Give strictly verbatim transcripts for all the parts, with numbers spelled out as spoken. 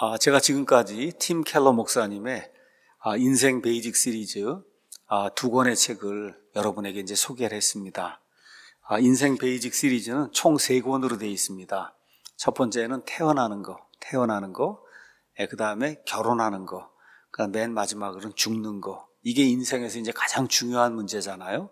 아, 제가 지금까지 팀 켈러 목사님의 아, 인생 베이직 시리즈 아, 두 권의 책을 여러분에게 이제 소개를 했습니다. 아, 인생 베이직 시리즈는 총 세 권으로 되어 있습니다. 첫 번째는 태어나는 거, 태어나는 거, 예, 그 다음에 결혼하는 거, 그 맨 마지막으로는 죽는 거. 이게 인생에서 이제 가장 중요한 문제잖아요.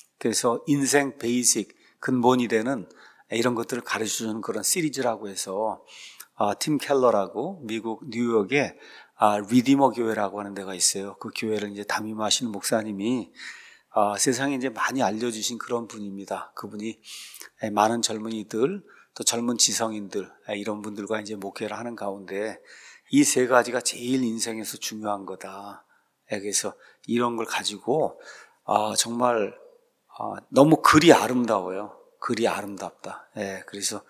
그래서 인생 베이직, 근본이 되는 이런 것들을 가르쳐주는 그런 시리즈라고 해서 아, 팀 켈러라고 미국 뉴욕에 아, 리디머 교회라고 하는 데가 있어요. 그 교회를 이제 담임하시는 목사님이 아, 세상에 이제 많이 알려주신 그런 분입니다. 그분이 많은 젊은이들, 또 젊은 지성인들 이런 분들과 이제 목회를 하는 가운데 이 세 가지가 제일 인생에서 중요한 거다. 그래서 이런 걸 가지고 아, 정말 아, 너무 글이 아름다워요. 글이 아름답다. 예, 그래서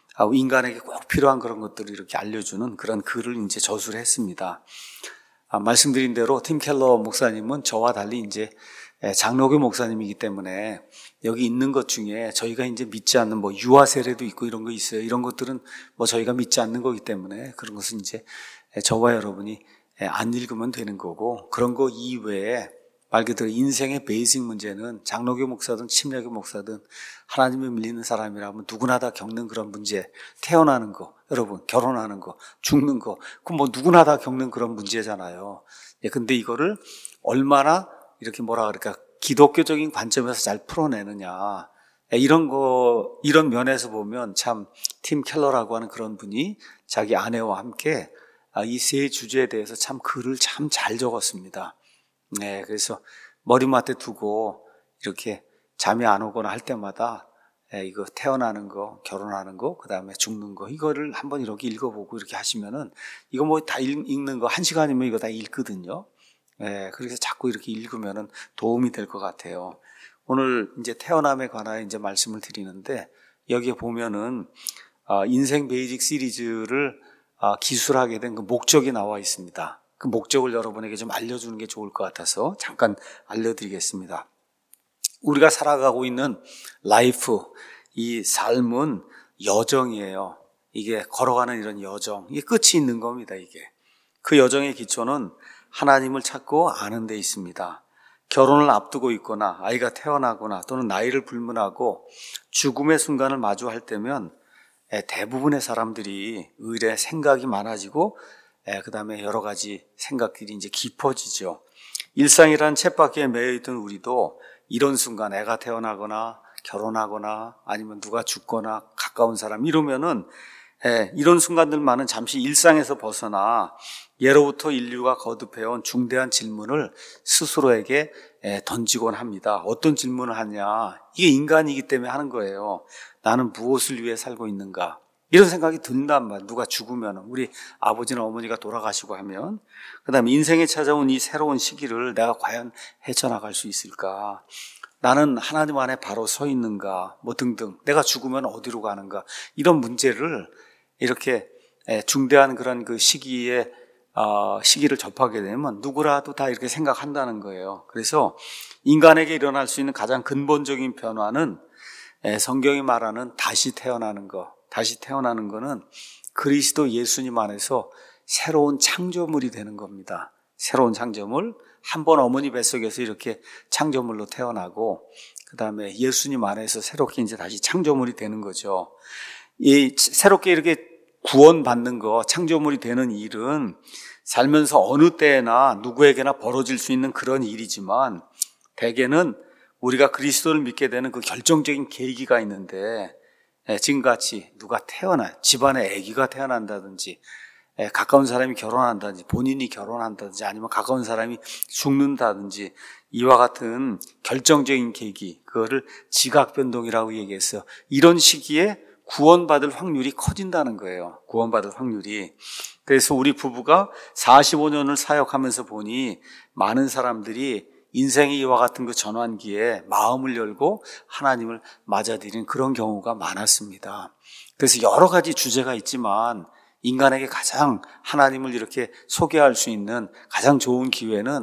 인간에게 꼭 필요한 그런 것들을 이렇게 알려주는 그런 글을 이제 저술을 했습니다. 아, 말씀드린 대로 팀 켈러 목사님은 저와 달리 이제 장로교 목사님이기 때문에 여기 있는 것 중에 저희가 이제 믿지 않는 뭐 유아 세례도 있고 이런 거 있어요. 이런 것들은 뭐 저희가 믿지 않는 거기 때문에 그런 것은 이제 저와 여러분이 안 읽으면 되는 거고, 그런 거 이외에 말 그대로 인생의 베이직 문제는 장로교 목사든 침례교 목사든 하나님에 밀리는 사람이라면 누구나 다 겪는 그런 문제, 태어나는 거, 여러분 결혼하는 거, 죽는 거, 그 뭐 누구나 다 겪는 그런 문제잖아요. 예, 근데 이거를 얼마나 이렇게 뭐라 그럴까 기독교적인 관점에서 잘 풀어내느냐, 예, 이런 거 이런 면에서 보면 참 팀 켈러라고 하는 그런 분이 자기 아내와 함께 이 세 주제에 대해서 참 글을 참 잘 적었습니다. 네, 그래서 머리맡에 두고 이렇게 잠이 안 오거나 할 때마다 예, 이거 태어나는 거, 결혼하는 거, 그 다음에 죽는 거, 이거를 한번 이렇게 읽어보고 이렇게 하시면은 이거 뭐 다 읽는 거 한 시간이면 이거 다 읽거든요. 예, 그래서 자꾸 이렇게 읽으면은 도움이 될 것 같아요. 오늘 이제 태어남에 관하여 이제 말씀을 드리는데 여기에 보면은 아, 인생 베이직 시리즈를 아, 기술하게 된 그 목적이 나와 있습니다. 그 목적을 여러분에게 좀 알려주는 게 좋을 것 같아서 잠깐 알려드리겠습니다. 우리가 살아가고 있는 라이프, 이 삶은 여정이에요. 이게 걸어가는 이런 여정, 이게 끝이 있는 겁니다. 이게 그 여정의 기초는 하나님을 찾고 아는 데 있습니다. 결혼을 앞두고 있거나 아이가 태어나거나 또는 나이를 불문하고 죽음의 순간을 마주할 때면 대부분의 사람들이 의뢰 생각이 많아지고 그 다음에 여러 가지 생각들이 이제 깊어지죠. 일상이란 쳇바퀴에 매여있던 우리도 이런 순간 애가 태어나거나 결혼하거나 아니면 누가 죽거나 가까운 사람 이러면은 이런 순간들만은 잠시 일상에서 벗어나 예로부터 인류가 거듭해온 중대한 질문을 스스로에게 던지곤 합니다. 어떤 질문을 하냐? 이게 인간이기 때문에 하는 거예요. 나는 무엇을 위해 살고 있는가? 이런 생각이 든단 말이에요. 누가 죽으면, 우리 아버지나 어머니가 돌아가시고 하면, 그 다음에 인생에 찾아온 이 새로운 시기를 내가 과연 헤쳐나갈 수 있을까? 나는 하나님 안에 바로 서 있는가? 뭐 등등. 내가 죽으면 어디로 가는가? 이런 문제를 이렇게 중대한 그런 그 시기에 어, 시기를 접하게 되면 누구라도 다 이렇게 생각한다는 거예요. 그래서 인간에게 일어날 수 있는 가장 근본적인 변화는 성경이 말하는 다시 태어나는 거. 다시 태어나는 거는 그리스도 예수님 안에서 새로운 창조물이 되는 겁니다. 새로운 창조물, 한 번 어머니 뱃속에서 이렇게 창조물로 태어나고 그 다음에 예수님 안에서 새롭게 이제 다시 창조물이 되는 거죠. 이 새롭게 이렇게 구원받는 거, 창조물이 되는 일은 살면서 어느 때나 누구에게나 벌어질 수 있는 그런 일이지만 대개는 우리가 그리스도를 믿게 되는 그 결정적인 계기가 있는데 지금같이 누가 태어나, 집안에 아기가 태어난다든지 가까운 사람이 결혼한다든지 본인이 결혼한다든지 아니면 가까운 사람이 죽는다든지 이와 같은 결정적인 계기, 그거를 지각변동이라고 얘기했어요. 이런 시기에 구원받을 확률이 커진다는 거예요. 구원받을 확률이. 그래서 우리 부부가 사십오 년을 사역하면서 보니 많은 사람들이 인생의 이와 같은 그 전환기에 마음을 열고 하나님을 맞아들이는 그런 경우가 많았습니다. 그래서 여러 가지 주제가 있지만 인간에게 가장 하나님을 이렇게 소개할 수 있는 가장 좋은 기회는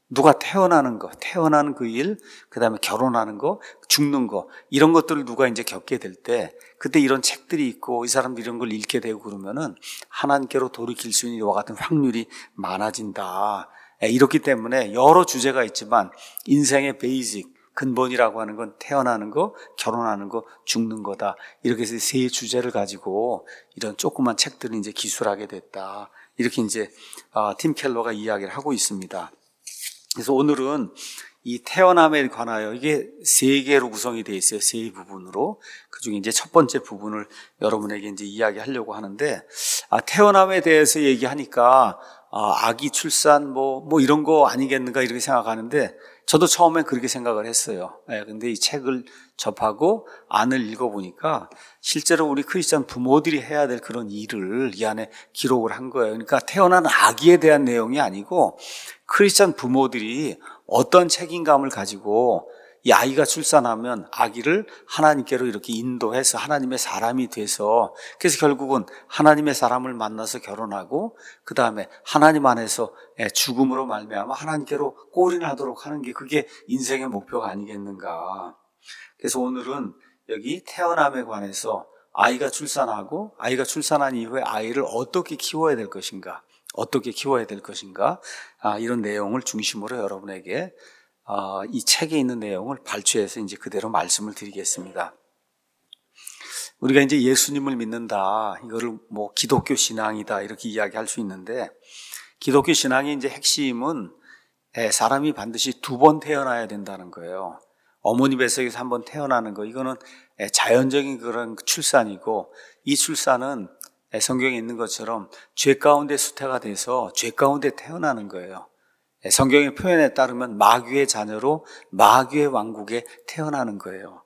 누가 태어나는 거, 태어나는 그 일, 그 다음에 결혼하는 거, 죽는 거, 이런 것들을 누가 이제 겪게 될 때, 그때 이런 책들이 있고, 이 사람들이 이런 걸 읽게 되고 그러면은, 하나님께로 돌이킬 수 있는 이와 같은 확률이 많아진다. 이렇기 때문에 여러 주제가 있지만, 인생의 베이직, 근본이라고 하는 건 태어나는 거, 결혼하는 거, 죽는 거다. 이렇게 해서 세 주제를 가지고, 이런 조그만 책들을 이제 기술하게 됐다. 이렇게 이제, 팀 켈러가 이야기를 하고 있습니다. 그래서 오늘은 이 태어남에 관하여 이게 세 개로 구성이 되어 있어요. 세 부분으로. 그 중에 이제 첫 번째 부분을 여러분에게 이제 이야기하려고 하는데, 아, 태어남에 대해서 얘기하니까, 아, 아기 출산 뭐, 뭐 이런 거 아니겠는가 이렇게 생각하는데, 저도 처음엔 그렇게 생각을 했어요. 예, 근데 이 책을 접하고 안을 읽어보니까 실제로 우리 크리스천 부모들이 해야 될 그런 일을 이 안에 기록을 한 거예요. 그러니까 태어난 아기에 대한 내용이 아니고 크리스천 부모들이 어떤 책임감을 가지고 이 아이가 출산하면 아기를 하나님께로 이렇게 인도해서 하나님의 사람이 돼서, 그래서 결국은 하나님의 사람을 만나서 결혼하고 그 다음에 하나님 안에서 죽음으로 말미암아 하나님께로 꼴인하도록 하는 게 그게 인생의 목표가 아니겠는가. 그래서 오늘은 여기 태어남에 관해서 아이가 출산하고 아이가 출산한 이후에 아이를 어떻게 키워야 될 것인가, 어떻게 키워야 될 것인가, 아, 이런 내용을 중심으로 여러분에게 어, 이 책에 있는 내용을 발췌해서 이제 그대로 말씀을 드리겠습니다. 우리가 이제 예수님을 믿는다, 이거를 뭐 기독교 신앙이다 이렇게 이야기할 수 있는데, 기독교 신앙의 이제 핵심은 사람이 반드시 두 번 태어나야 된다는 거예요. 어머니 뱃속에서 한 번 태어나는 거, 이거는 자연적인 그런 출산이고, 이 출산은 성경에 있는 것처럼 죄 가운데 수태가 돼서 죄 가운데 태어나는 거예요. 성경의 표현에 따르면 마귀의 자녀로 마귀의 왕국에 태어나는 거예요.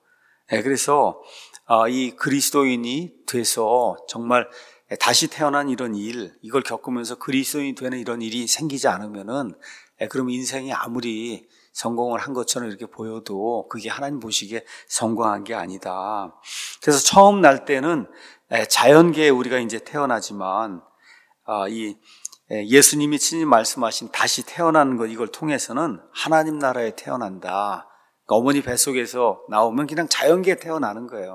그래서 이 그리스도인이 돼서 정말 다시 태어난 이런 일, 이걸 겪으면서 그리스도인이 되는 이런 일이 생기지 않으면은, 그럼 인생이 아무리 성공을 한 것처럼 이렇게 보여도 그게 하나님 보시기에 성공한 게 아니다. 그래서 처음 날 때는 자연계에 우리가 이제 태어나지만, 이 예수님이 친히 말씀하신 다시 태어나는 것, 이걸 통해서는 하나님 나라에 태어난다. 그러니까 어머니 뱃속에서 나오면 그냥 자연계에 태어나는 거예요.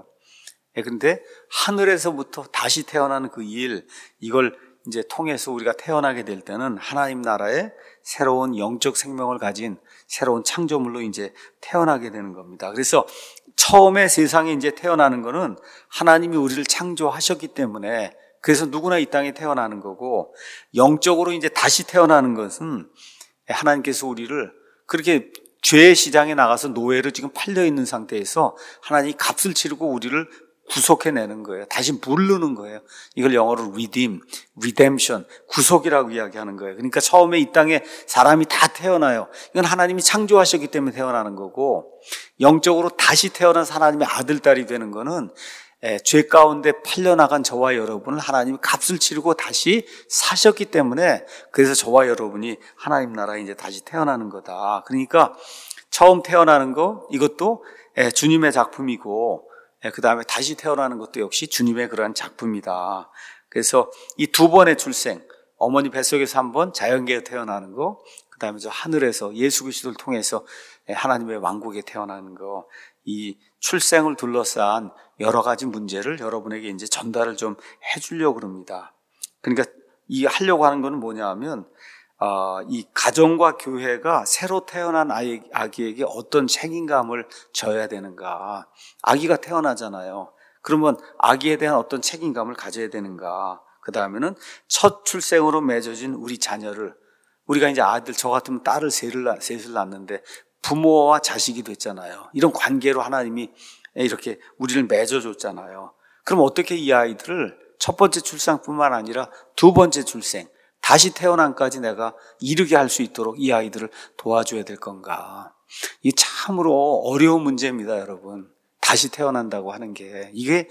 그런데 하늘에서부터 다시 태어나는 그 일, 이걸 이제 통해서 우리가 태어나게 될 때는 하나님 나라의 새로운 영적 생명을 가진 새로운 창조물로 이제 태어나게 되는 겁니다. 그래서 처음에 세상에 이제 태어나는 거는 하나님이 우리를 창조하셨기 때문에, 그래서 누구나 이 땅에 태어나는 거고, 영적으로 이제 다시 태어나는 것은 하나님께서 우리를 그렇게 죄의 시장에 나가서 노예로 지금 팔려 있는 상태에서 하나님이 값을 치르고 우리를 구속해내는 거예요. 다시 부르는 거예요. 이걸 영어로 redeem, redemption, 구속이라고 이야기하는 거예요. 그러니까 처음에 이 땅에 사람이 다 태어나요. 이건 하나님이 창조하셨기 때문에 태어나는 거고, 영적으로 다시 태어난 하나님의 아들, 딸이 되는 거는 예, 죄 가운데 팔려나간 저와 여러분을 하나님이 값을 치르고 다시 사셨기 때문에, 그래서 저와 여러분이 하나님 나라에 이제 다시 태어나는 거다. 그러니까 처음 태어나는 거, 이것도 예, 주님의 작품이고, 예, 그 다음에 다시 태어나는 것도 역시 주님의 그러한 작품이다. 그래서 이 두 번의 출생, 어머니 뱃속에서 한 번 자연계에 태어나는 거, 그 다음에 저 하늘에서 예수 그리스도를 통해서 하나님의 왕국에 태어나는 거, 이 출생을 둘러싼 여러 가지 문제를 여러분에게 이제 전달을 좀 해주려고 그럽니다. 그러니까 이 하려고 하는 거는 뭐냐 하면, 어, 이 가정과 교회가 새로 태어난 아이, 아기에게 어떤 책임감을 져야 되는가. 아기가 태어나잖아요. 그러면 아기에 대한 어떤 책임감을 가져야 되는가. 그 다음에는 첫 출생으로 맺어진 우리 자녀를, 우리가 이제 아들, 저 같으면 딸을 셋을, 셋을 낳는데 부모와 자식이 됐잖아요. 이런 관계로 하나님이 이렇게 우리를 맺어줬잖아요. 그럼 어떻게 이 아이들을 첫 번째 출생뿐만 아니라 두 번째 출생, 다시 태어남까지 내가 이르게 할 수 있도록 이 아이들을 도와줘야 될 건가. 이 참으로 어려운 문제입니다, 여러분. 다시 태어난다고 하는 게. 이게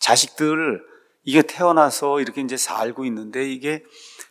자식들, 이게 태어나서 이렇게 이제 살고 있는데 이게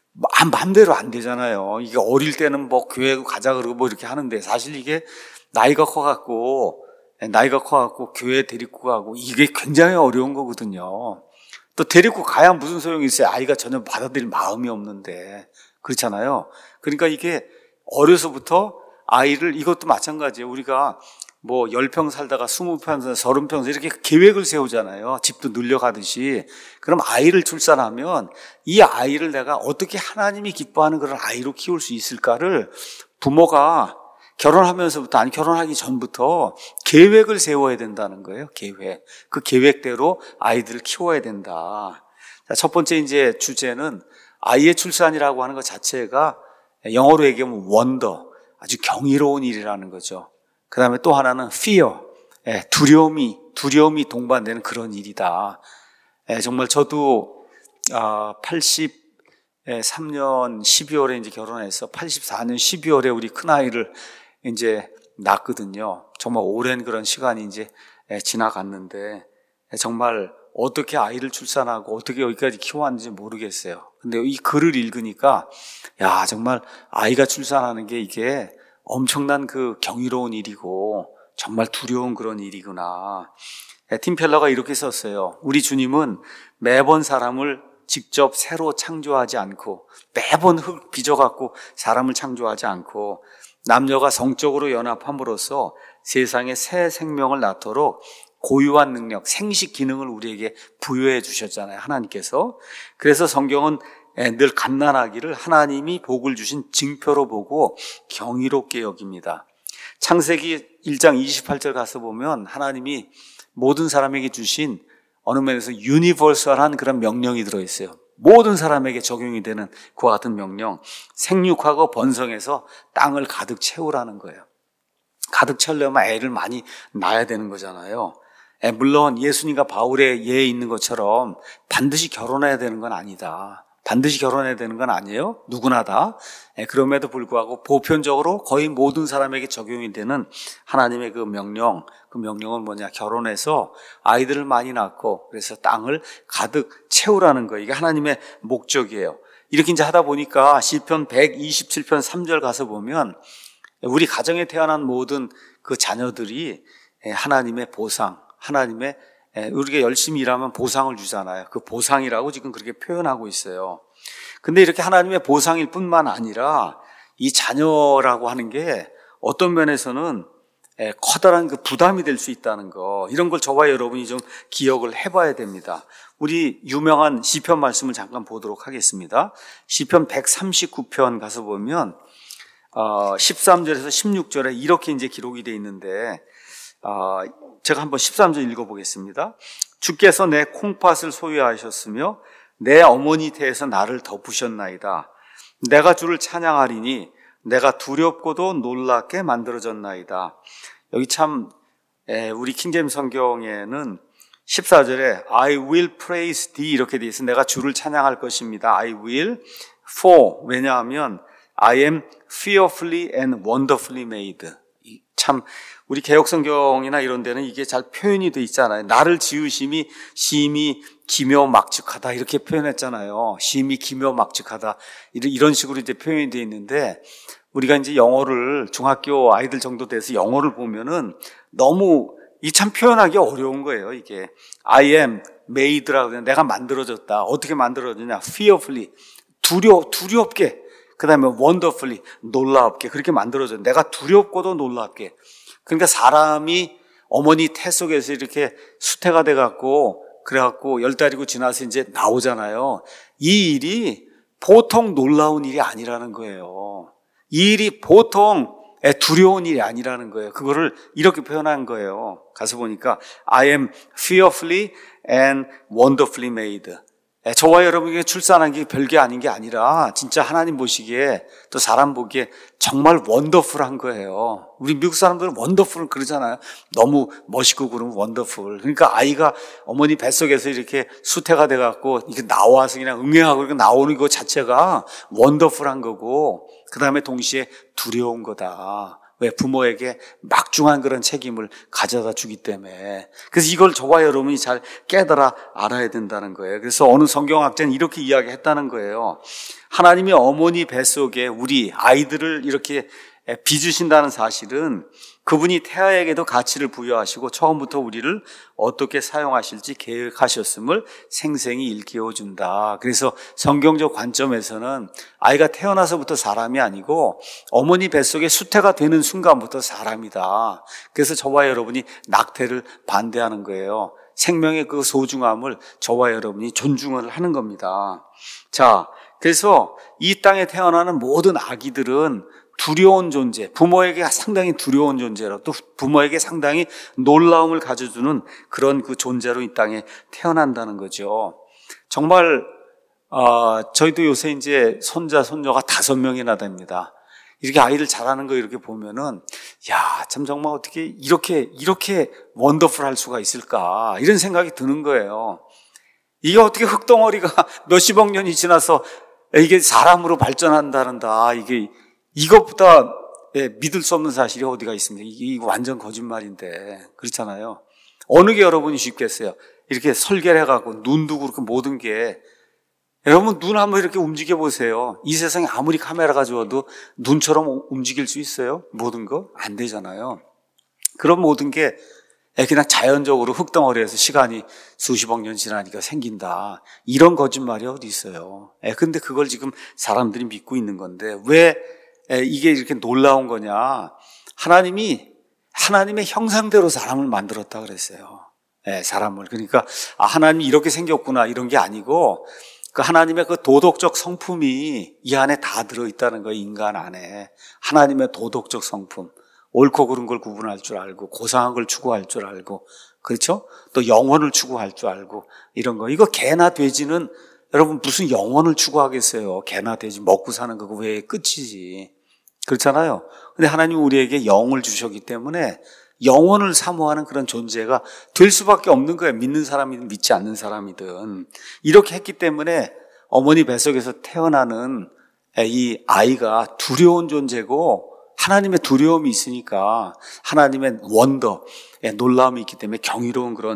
마음대로 안 되잖아요. 이게 어릴 때는 뭐 교회 가자 그러고 뭐 이렇게 하는데, 사실 이게 나이가 커갖고, 나이가 커갖고 교회 데리고 가고 이게 굉장히 어려운 거거든요. 또 데리고 가야 무슨 소용이 있어요. 아이가 전혀 받아들일 마음이 없는데. 그렇잖아요. 그러니까 이게 어려서부터 아이를, 이것도 마찬가지예요. 우리가 뭐 열 평 살다가 스무 평, 서른 평 이렇게 계획을 세우잖아요. 집도 늘려가듯이. 그럼 아이를 출산하면 이 아이를 내가 어떻게 하나님이 기뻐하는 그런 아이로 키울 수 있을까를 부모가 결혼하면서부터, 아니 결혼하기 전부터 계획을 세워야 된다는 거예요. 계획. 그 계획대로 아이들을 키워야 된다. 자, 첫 번째 이제 주제는 아이의 출산이라고 하는 것 자체가 영어로 얘기하면 wonder, 아주 경이로운 일이라는 거죠. 그 다음에 또 하나는 fear, 두려움이, 두려움이 동반되는 그런 일이다. 정말 저도 팔십삼 년 십이월에 이제 결혼해서 팔십사 년 십이월에 우리 큰아이를 이제 낳거든요. 정말 오랜 그런 시간이 이제 지나갔는데 정말 어떻게 아이를 출산하고 어떻게 여기까지 키워왔는지 모르겠어요. 근데 이 글을 읽으니까 야, 정말 아이가 출산하는 게 이게 엄청난 그 경이로운 일이고 정말 두려운 그런 일이구나. 팀 켈러가 이렇게 썼어요. 우리 주님은 매번 사람을 직접 새로 창조하지 않고 매번 흙 빚어갖고 사람을 창조하지 않고 남녀가 성적으로 연합함으로써 세상에 새 생명을 낳도록 고유한 능력, 생식 기능을 우리에게 부여해 주셨잖아요. 하나님께서. 그래서 성경은 늘 갓난아기를 하나님이 복을 주신 징표로 보고 경이롭게 여깁니다. 창세기 일 장 이십팔 절 가서 보면 하나님이 모든 사람에게 주신 어느 면에서 유니버설한 그런 명령이 들어있어요. 모든 사람에게 적용이 되는 그와 같은 명령. 생육하고 번성해서 땅을 가득 채우라는 거예요. 가득 채우려면 애를 많이 낳아야 되는 거잖아요. 물론 예수님과 바울의 예에 있는 것처럼 반드시 결혼해야 되는 건 아니다. 반드시 결혼해야 되는 건 아니에요. 누구나 다. 그럼에도 불구하고 보편적으로 거의 모든 사람에게 적용이 되는 하나님의 그 명령, 그 명령은 뭐냐? 결혼해서 아이들을 많이 낳고 그래서 땅을 가득 채우라는 거예요. 이게 하나님의 목적이에요. 이렇게 이제 하다 보니까 시편 백이십칠 편 삼 절 가서 보면 우리 가정에 태어난 모든 그 자녀들이 하나님의 보상, 하나님의, 우리가 열심히 일하면 보상을 주잖아요. 그 보상이라고 지금 그렇게 표현하고 있어요. 근데 이렇게 하나님의 보상일 뿐만 아니라 이 자녀라고 하는 게 어떤 면에서는 커다란 그 부담이 될 수 있다는 거, 이런 걸 저와 여러분이 좀 기억을 해봐야 됩니다. 우리 유명한 시편 말씀을 잠깐 보도록 하겠습니다. 시편 백삼십구 편 가서 보면 어, 십삼 절에서 십육 절에 이렇게 이제 기록이 되어 있는데 어, 제가 한번 십삼 절 읽어보겠습니다. 주께서 내 콩팥을 소유하셨으며 내 어머니 태에서 나를 덮으셨나이다. 내가 주를 찬양하리니 내가 두렵고도 놀랍게 만들어졌나이다. 여기 참 우리 킹제임스 성경에는 십사 절에 I will praise thee 이렇게 되어 있어서 내가 주를 찬양할 것입니다. I will for, 왜냐하면 I am fearfully and wonderfully made. 참 우리 개혁성경이나 이런 데는 이게 잘 표현이 돼 있잖아요. 나를 지으심이 심히 기묘막측하다 이렇게 표현했잖아요. 심히 기묘막측하다 이런 식으로 이제 표현이 돼 있는데 우리가 이제 영어를 중학교 아이들 정도 돼서 영어를 보면은 너무 이 참 표현하기 어려운 거예요. 이게 I am made라고 내가 만들어졌다. 어떻게 만들어졌냐? fearfully 두려 두렵게. 그 다음에 wonderfully, 놀랍게 그렇게 만들어져. 내가 두렵고도 놀랍게. 그러니까 사람이 어머니 태 속에서 이렇게 수태가 돼갖고 그래갖고 열 달이고 지나서 이제 나오잖아요. 이 일이 보통 놀라운 일이 아니라는 거예요. 이 일이 보통 두려운 일이 아니라는 거예요. 그거를 이렇게 표현한 거예요. 가서 보니까 I am fearfully and wonderfully made. 저와 여러분에게 출산한 게 별게 아닌 게 아니라 진짜 하나님 보시기에 또 사람 보기에 정말 원더풀한 거예요. 우리 미국 사람들은 원더풀 그러잖아요. 너무 멋있고 그러면 원더풀. 그러니까 아이가 어머니 뱃속에서 이렇게 수태가 돼갖고 이렇게 나와서 그냥 응애하고 이렇게 나오는 것 자체가 원더풀한 거고 그 다음에 동시에 두려운 거다. 왜? 부모에게 막중한 그런 책임을 가져다 주기 때문에. 그래서 이걸 저와 여러분이 잘 깨달아 알아야 된다는 거예요. 그래서 어느 성경학자는 이렇게 이야기했다는 거예요. 하나님이 어머니 뱃속에 우리 아이들을 이렇게 빚으신다는 사실은 그분이 태아에게도 가치를 부여하시고 처음부터 우리를 어떻게 사용하실지 계획하셨음을 생생히 일깨워준다. 그래서 성경적 관점에서는 아이가 태어나서부터 사람이 아니고 어머니 뱃속에 수태가 되는 순간부터 사람이다. 그래서 저와 여러분이 낙태를 반대하는 거예요. 생명의 그 소중함을 저와 여러분이 존중을 하는 겁니다. 자, 그래서 이 땅에 태어나는 모든 아기들은 두려운 존재, 부모에게 상당히 두려운 존재로 또 부모에게 상당히 놀라움을 가져주는 그런 그 존재로 이 땅에 태어난다는 거죠. 정말 어, 저희도 요새 이제 손자 손녀가 다섯 명이나 됩니다. 이렇게 아이를 자라는 거 이렇게 보면은 야, 참 정말 어떻게 이렇게 이렇게 원더풀할 수가 있을까 이런 생각이 드는 거예요. 이게 어떻게 흙덩어리가 몇십억 년이 지나서 이게 사람으로 발전한다는다. 이게 이것보다 예, 믿을 수 없는 사실이 어디가 있습니까? 이게 이거 완전 거짓말인데 그렇잖아요. 어느 게 여러분이 쉽겠어요? 이렇게 설계를 해갖고 눈도 그렇고 모든 게 여러분 눈 한번 이렇게 움직여 보세요. 이 세상에 아무리 카메라가 좋아도 눈처럼 움직일 수 있어요? 모든 거? 안 되잖아요. 그런 모든 게 그냥 자연적으로 흙덩어리에서 시간이 수십억 년 지나니까 생긴다. 이런 거짓말이 어디 있어요. 근데 그걸 지금 사람들이 믿고 있는 건데 왜 이게 이렇게 놀라운 거냐. 하나님이 하나님의 형상대로 사람을 만들었다 그랬어요. 사람을. 그러니까 아, 하나님이 이렇게 생겼구나 이런 게 아니고 그 하나님의 그 도덕적 성품이 이 안에 다 들어있다는 거예요. 인간 안에. 하나님의 도덕적 성품. 옳고 그른 걸 구분할 줄 알고 고상한 걸 추구할 줄 알고 그렇죠? 또 영혼을 추구할 줄 알고 이런 거. 이거 개나 돼지는 여러분 무슨 영혼을 추구하겠어요. 개나 돼지 먹고 사는 거 외에 끝이지. 그렇잖아요. 근데 하나님은 우리에게 영을 주셨기 때문에 영혼을 사모하는 그런 존재가 될 수밖에 없는 거예요. 믿는 사람이든 믿지 않는 사람이든. 이렇게 했기 때문에 어머니 뱃속에서 태어나는 이 아이가 두려운 존재고 하나님의 두려움이 있으니까 하나님의 원더, 놀라움이 있기 때문에 경이로운 그런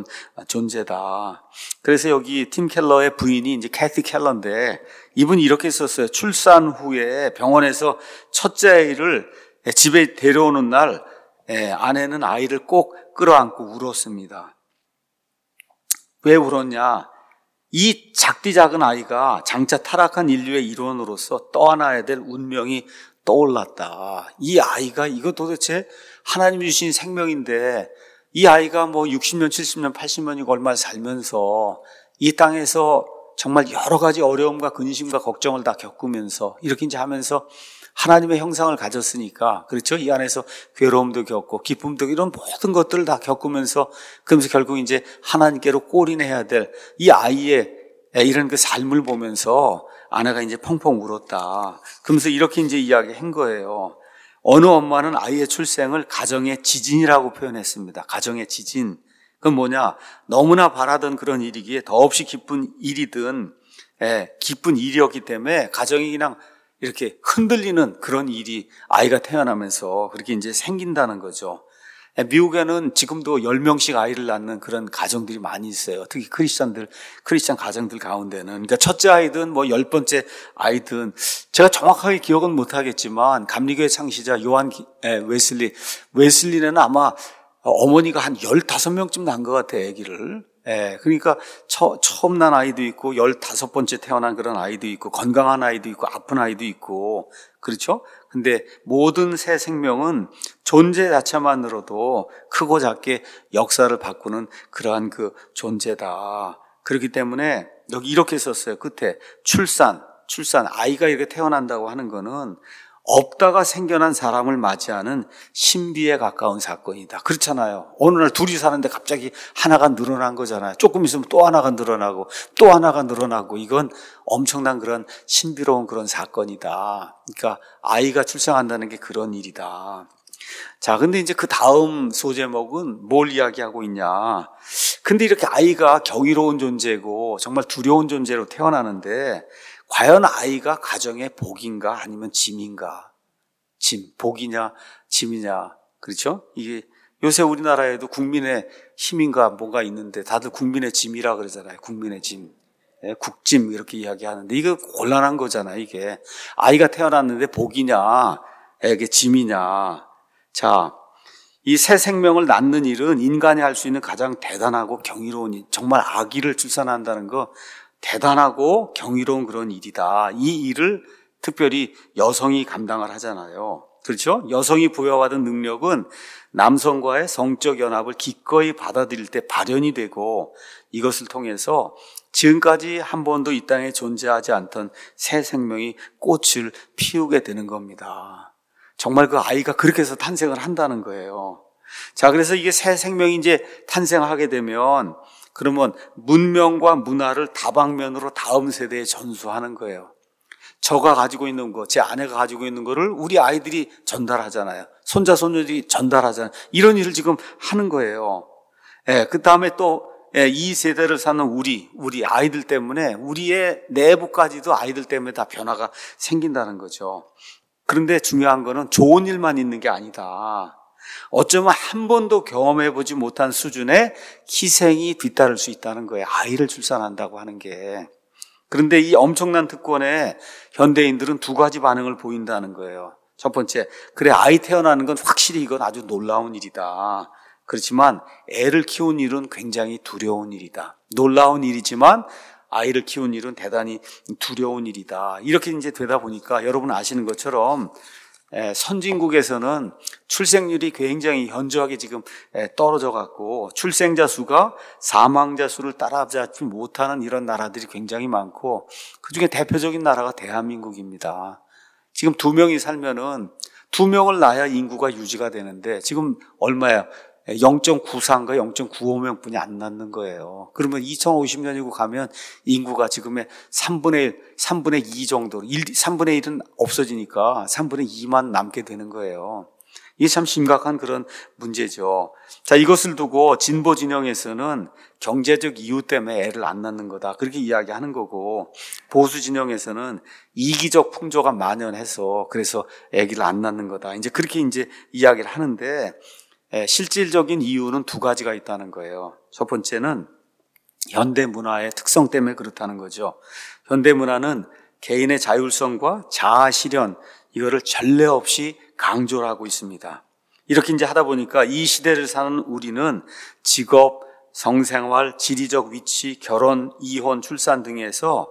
존재다. 그래서 여기 팀 켈러의 부인이 이제 캐티 켈러인데 이분이 이렇게 썼어요. 출산 후에 병원에서 첫째 아이를 집에 데려오는 날 아내는 아이를 꼭 끌어안고 울었습니다. 왜 울었냐? 이 작디 작은 아이가 장차 타락한 인류의 일원으로서 떠안아야 될 운명이 떠올랐다. 이 아이가 이거 도대체 하나님이 주신 생명인데 이 아이가 뭐 육십 년, 칠십 년, 팔십 년이고 얼마나 살면서 이 땅에서 정말 여러 가지 어려움과 근심과 걱정을 다 겪으면서 이렇게 이제 하면서 하나님의 형상을 가졌으니까 그렇죠? 이 안에서 괴로움도 겪고 기쁨도 이런 모든 것들을 다 겪으면서 그러면서 결국 이제 하나님께로 꼬리내야 될 이 아이의 이런 그 삶을 보면서 아내가 이제 펑펑 울었다. 그러면서 이렇게 이제 이야기한 거예요. 어느 엄마는 아이의 출생을 가정의 지진이라고 표현했습니다. 가정의 지진. 그건 뭐냐? 너무나 바라던 그런 일이기에 더없이 기쁜 일이든 예, 기쁜 일이었기 때문에 가정이 그냥 이렇게 흔들리는 그런 일이 아이가 태어나면서 그렇게 이제 생긴다는 거죠. 미국에는 지금도 열 명씩 아이를 낳는 그런 가정들이 많이 있어요. 특히 크리스찬들, 크리스찬 가정들 가운데는. 그러니까 첫째 아이든 뭐 열 번째 아이든 제가 정확하게 기억은 못하겠지만 감리교회 창시자 요한 웨슬리, 웨슬리는 아마 어머니가 한 열다섯 명쯤 낳은 것 같아요, 아기를. 예, 그러니까 처, 처음 난 아이도 있고 열다섯 번째 태어난 그런 아이도 있고 건강한 아이도 있고 아픈 아이도 있고 그렇죠? 근데 모든 새 생명은 존재 자체만으로도 크고 작게 역사를 바꾸는 그러한 그 존재다. 그렇기 때문에 여기 이렇게 썼어요. 끝에 출산, 출산 아이가 이렇게 태어난다고 하는 거는 없다가 생겨난 사람을 맞이하는 신비에 가까운 사건이다. 그렇잖아요. 어느 날 둘이 사는데 갑자기 하나가 늘어난 거잖아요. 조금 있으면 또 하나가 늘어나고 또 하나가 늘어나고 이건 엄청난 그런 신비로운 그런 사건이다. 그러니까 아이가 출생한다는 게 그런 일이다. 자, 근데 이제 그 다음 소제목은 뭘 이야기하고 있냐. 근데 이렇게 아이가 경이로운 존재고 정말 두려운 존재로 태어나는데 과연 아이가 가정의 복인가 아니면 짐인가? 짐, 복이냐 짐이냐. 그렇죠? 이게 요새 우리나라에도 국민의 힘인가 뭔가 있는데 다들 국민의 짐이라 그러잖아요. 국민의 짐. 예, 국짐 이렇게 이야기하는데 이거 곤란한 거잖아요. 이게 아이가 태어났는데 복이냐 에게 짐이냐. 자, 이 새 생명을 낳는 일은 인간이 할 수 있는 가장 대단하고 경이로운 일, 정말 아기를 출산한다는 거 대단하고 경이로운 그런 일이다. 이 일을 특별히 여성이 감당을 하잖아요. 그렇죠? 여성이 부여받은 능력은 남성과의 성적 연합을 기꺼이 받아들일 때 발현이 되고 이것을 통해서 지금까지 한 번도 이 땅에 존재하지 않던 새 생명이 꽃을 피우게 되는 겁니다. 정말 그 아이가 그렇게 해서 탄생을 한다는 거예요. 자, 그래서 이게 새 생명이 이제 탄생하게 되면 그러면 문명과 문화를 다방면으로 다음 세대에 전수하는 거예요. 저가 가지고 있는 거, 제 아내가 가지고 있는 거를 우리 아이들이 전달하잖아요. 손자, 손녀들이 전달하잖아요. 이런 일을 지금 하는 거예요. 예, 그 다음에 또, 예, 이 세대를 사는 우리, 우리 아이들 때문에 우리의 내부까지도 아이들 때문에 다 변화가 생긴다는 거죠. 그런데 중요한 거는 좋은 일만 있는 게 아니다. 어쩌면 한 번도 경험해보지 못한 수준의 희생이 뒤따를 수 있다는 거예요. 아이를 출산한다고 하는 게. 그런데 이 엄청난 특권에 현대인들은 두 가지 반응을 보인다는 거예요. 첫 번째, 그래, 아이 태어나는 건 확실히 이건 아주 놀라운 일이다. 그렇지만 애를 키운 일은 굉장히 두려운 일이다. 놀라운 일이지만 아이를 키운 일은 대단히 두려운 일이다. 이렇게 이제 되다 보니까 여러분 아시는 것처럼 선진국에서는 출생률이 굉장히 현저하게 지금 떨어져 갖고 출생자 수가 사망자 수를 따라잡지 못하는 이런 나라들이 굉장히 많고 그중에 대표적인 나라가 대한민국입니다. 지금 두 명이 살면은 두 명을 낳아야 인구가 유지가 되는데 지금 얼마야? 영 점 구사인가 영 점 구오 명뿐이 안 낳는 거예요. 그러면 이천오십 년이고 가면 인구가 지금의 삼분의 일, 삼분의 이 정도, 삼분의 일은 없어지니까 삼분의 이만 남게 되는 거예요. 이게 참 심각한 그런 문제죠. 자, 이것을 두고 진보 진영에서는 경제적 이유 때문에 애를 안 낳는 거다. 그렇게 이야기하는 거고, 보수 진영에서는 이기적 풍조가 만연해서 그래서 애기를 안 낳는 거다. 이제 그렇게 이제 이야기를 하는데, 실질적인 이유는 두 가지가 있다는 거예요. 첫 번째는 현대 문화의 특성 때문에 그렇다는 거죠. 현대 문화는 개인의 자율성과 자아 실현, 이거를 전례 없이 강조를 하고 있습니다. 이렇게 이제 하다 보니까 이 시대를 사는 우리는 직업, 성생활, 지리적 위치, 결혼, 이혼, 출산 등에서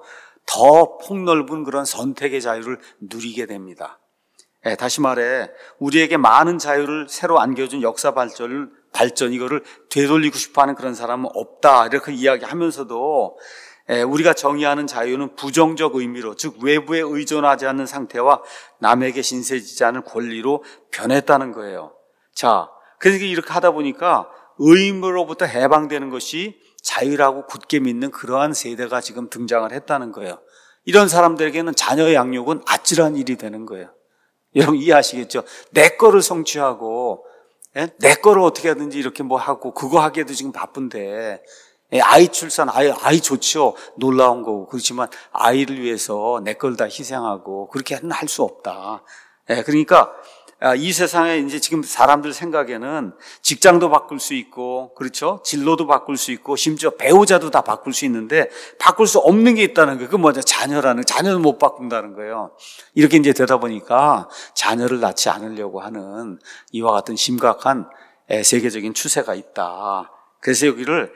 더 폭넓은 그런 선택의 자유를 누리게 됩니다. 예, 다시 말해 우리에게 많은 자유를 새로 안겨준 역사 발전을 발전 이거를 되돌리고 싶어하는 그런 사람은 없다 이렇게 이야기하면서도 예, 우리가 정의하는 자유는 부정적 의미로 즉 외부에 의존하지 않는 상태와 남에게 신세지지 않을 권리로 변했다는 거예요. 자, 그래서 이렇게 하다 보니까 의무로부터 해방되는 것이 자유라고 굳게 믿는 그러한 세대가 지금 등장을 했다는 거예요. 이런 사람들에게는 자녀 양육은 아찔한 일이 되는 거예요. 여러분 이해하시겠죠? 내 거를 성취하고 예? 내 거를 어떻게 하든지 이렇게 뭐 하고 그거 하기에도 지금 바쁜데 예, 아이 출산 아이 아이 좋죠. 놀라운 거고 그렇지만 아이를 위해서 내 걸 다 희생하고 그렇게는 할 수 없다. 예, 그러니까 이 세상에 이제 지금 사람들 생각에는 직장도 바꿀 수 있고 그렇죠? 진로도 바꿀 수 있고 심지어 배우자도 다 바꿀 수 있는데 바꿀 수 없는 게 있다는 거예요. 그 뭐냐? 자녀라는 자녀는 못 바꾼다는 거예요. 이렇게 이제 되다 보니까 자녀를 낳지 않으려고 하는 이와 같은 심각한 세계적인 추세가 있다. 그래서 여기를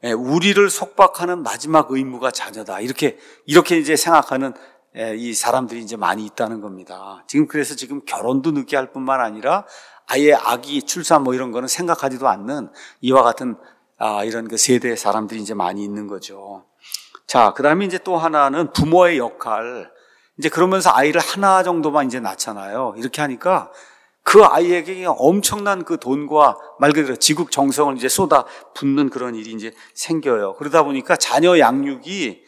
우리를 속박하는 마지막 의무가 자녀다. 이렇게 이렇게 이제 생각하는 이 사람들이 이제 많이 있다는 겁니다. 지금 그래서 지금 결혼도 늦게 할 뿐만 아니라 아예 아기 출산 뭐 이런 거는 생각하지도 않는 이와 같은 아, 이런 그 세대의 사람들이 이제 많이 있는 거죠. 자, 그 다음에 이제 또 하나는 부모의 역할. 이제 그러면서 아이를 하나 정도만 이제 낳잖아요. 이렇게 하니까 그 아이에게 엄청난 그 돈과 말 그대로 지극 정성을 이제 쏟아 붓는 그런 일이 이제 생겨요. 그러다 보니까 자녀 양육이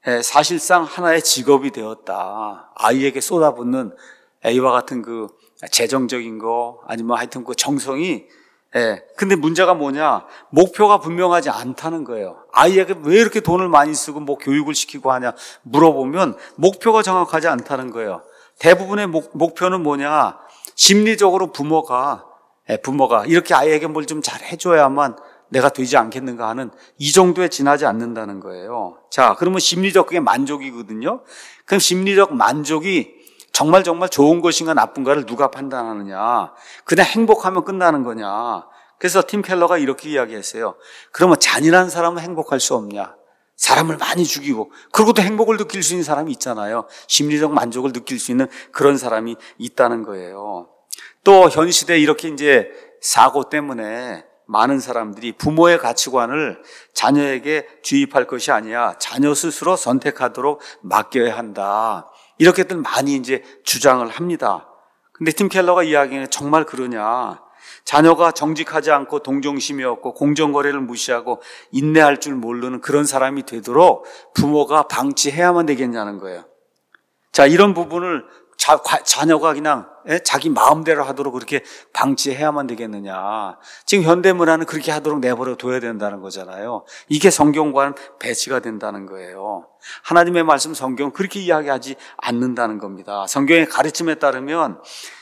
사실상 하나의 직업이 되었다. 아이에게 쏟아붓는 이와 같은 그 재정적인 거 아니면 하여튼 그 정성이 예. 근데 문제가 뭐냐? 목표가 분명하지 않다는 거예요. 아이에게 왜 이렇게 돈을 많이 쓰고 뭐 교육을 시키고 하냐 물어보면 목표가 정확하지 않다는 거예요. 대부분의 목, 목표는 뭐냐? 심리적으로 부모가 예, 부모가 이렇게 아이에게 뭘 좀 잘 해줘야만 내가 되지 않겠는가 하는 이 정도에 지나지 않는다는 거예요. 자, 그러면 심리적 그게 만족이거든요. 그럼 심리적 만족이 정말 정말 좋은 것인가 나쁜가를 누가 판단하느냐. 그냥 행복하면 끝나는 거냐. 그래서 팀 켈러가 이렇게 이야기했어요. 그러면 잔인한 사람은 행복할 수 없냐. 사람을 많이 죽이고 그러고도 행복을 느낄 수 있는 사람이 있잖아요. 심리적 만족을 느낄 수 있는 그런 사람이 있다는 거예요. 또 현 시대에 이렇게 이제 사고 때문에 많은 사람들이 부모의 가치관을 자녀에게 주입할 것이 아니라 자녀 스스로 선택하도록 맡겨야 한다. 이렇게들 많이 이제 주장을 합니다. 근데 팀 켈러가 이야기하는 정말 그러냐? 자녀가 정직하지 않고 동정심이 없고 공정거래를 무시하고 인내할 줄 모르는 그런 사람이 되도록 부모가 방치해야만 되겠냐는 거예요. 자, 이런 부분을 자, 자녀가 그냥 자기 마음대로 하도록 그렇게 방치해야만 되겠느냐. 지금 현대문화는 그렇게 하도록 내버려 둬야 된다는 거잖아요. 이게 성경과는 배치가 된다는 거예요. 하나님의 말씀 성경은 그렇게 이야기하지 않는다는 겁니다. 성경의 가르침에 따르면